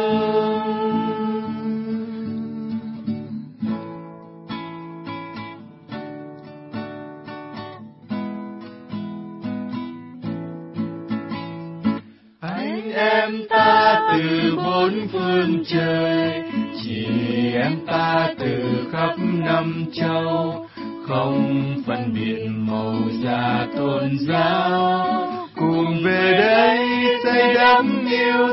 Anh em ta từ bốn phương trời, chị em ta từ khắp năm châu, không phân biệt màu da tôn giáo, cùng về đây xây đắm yêu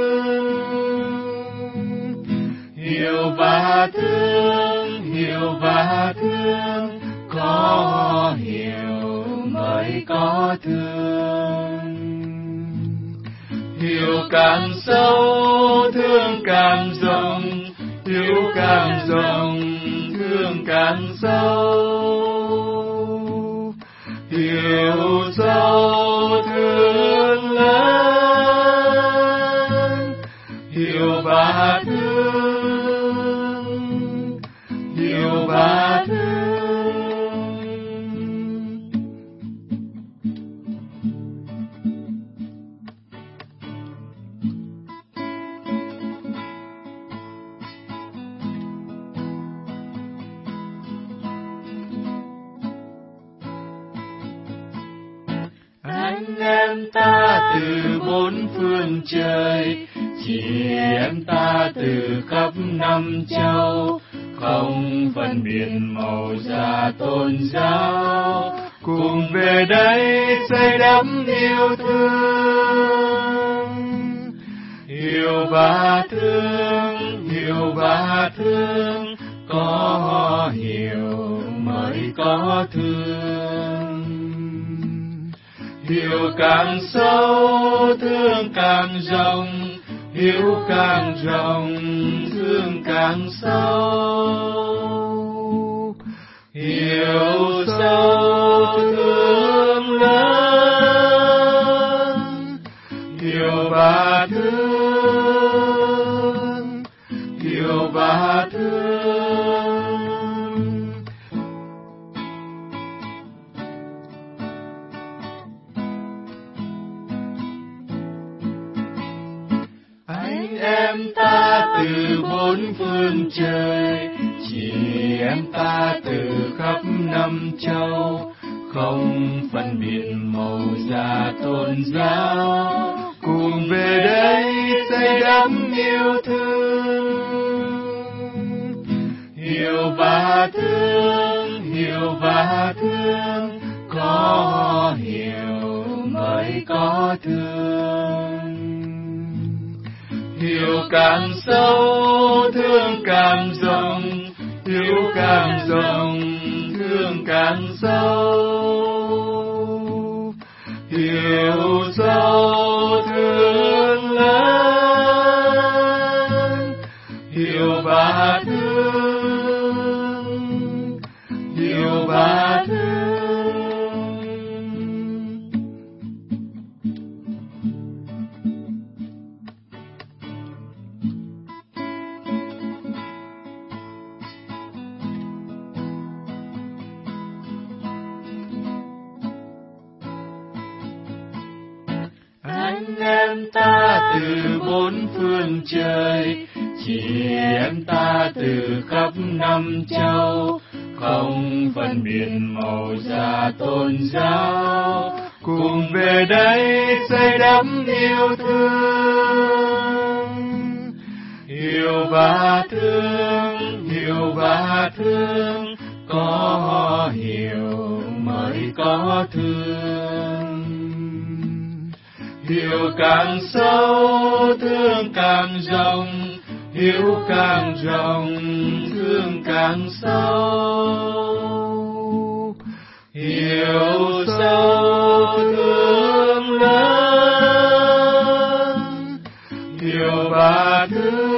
thương. Yêu và thương, yêu và thương, có hiểu mới có thương. Yêu càng sâu, thương càng rộng, yêu càng rộng, thương càng sâu. Yêu sâu, thương lớn, yêu và thương, yêu và thương. Anh em ta từ bốn phương trời, chị em ta từ khắp năm châu, không phân biệt màu da tôn giáo, cùng về đây xây đắm yêu thương. Yêu và thương, yêu và thương, có hiểu mới có thương. Yêu càng sâu, thương càng rộng, yêu càng rộng, thương càng sâu. Yêu sâu, thương lớn, yêu và thương, yêu và thương. Anh em ta từ bốn phương trời, chị em ta từ khắp năm châu, không phân biệt màu da tôn giáo, cùng về đây xây đắm yêu thương. Yêu và thương, yêu và thương, có hiểu mới có thương. Yêu càng sâu, thương càng rộng, yêu càng rộng, thương càng sâu. Yêu sâu, thương lớn, yêu và thương, yêu và thương. Anh em ta từ bốn phương trời, chị em ta từ khắp năm châu, không phân biệt màu da tôn giáo, cùng về đây xây đắp yêu thương. Hiểu và thương, hiểu và thương, có hiểu mới có thương. Hiểu càng sâu, thương càng rộng, hiểu càng rộng, thương càng sâu. Hiểu sâu, thương lớn, hiểu và thương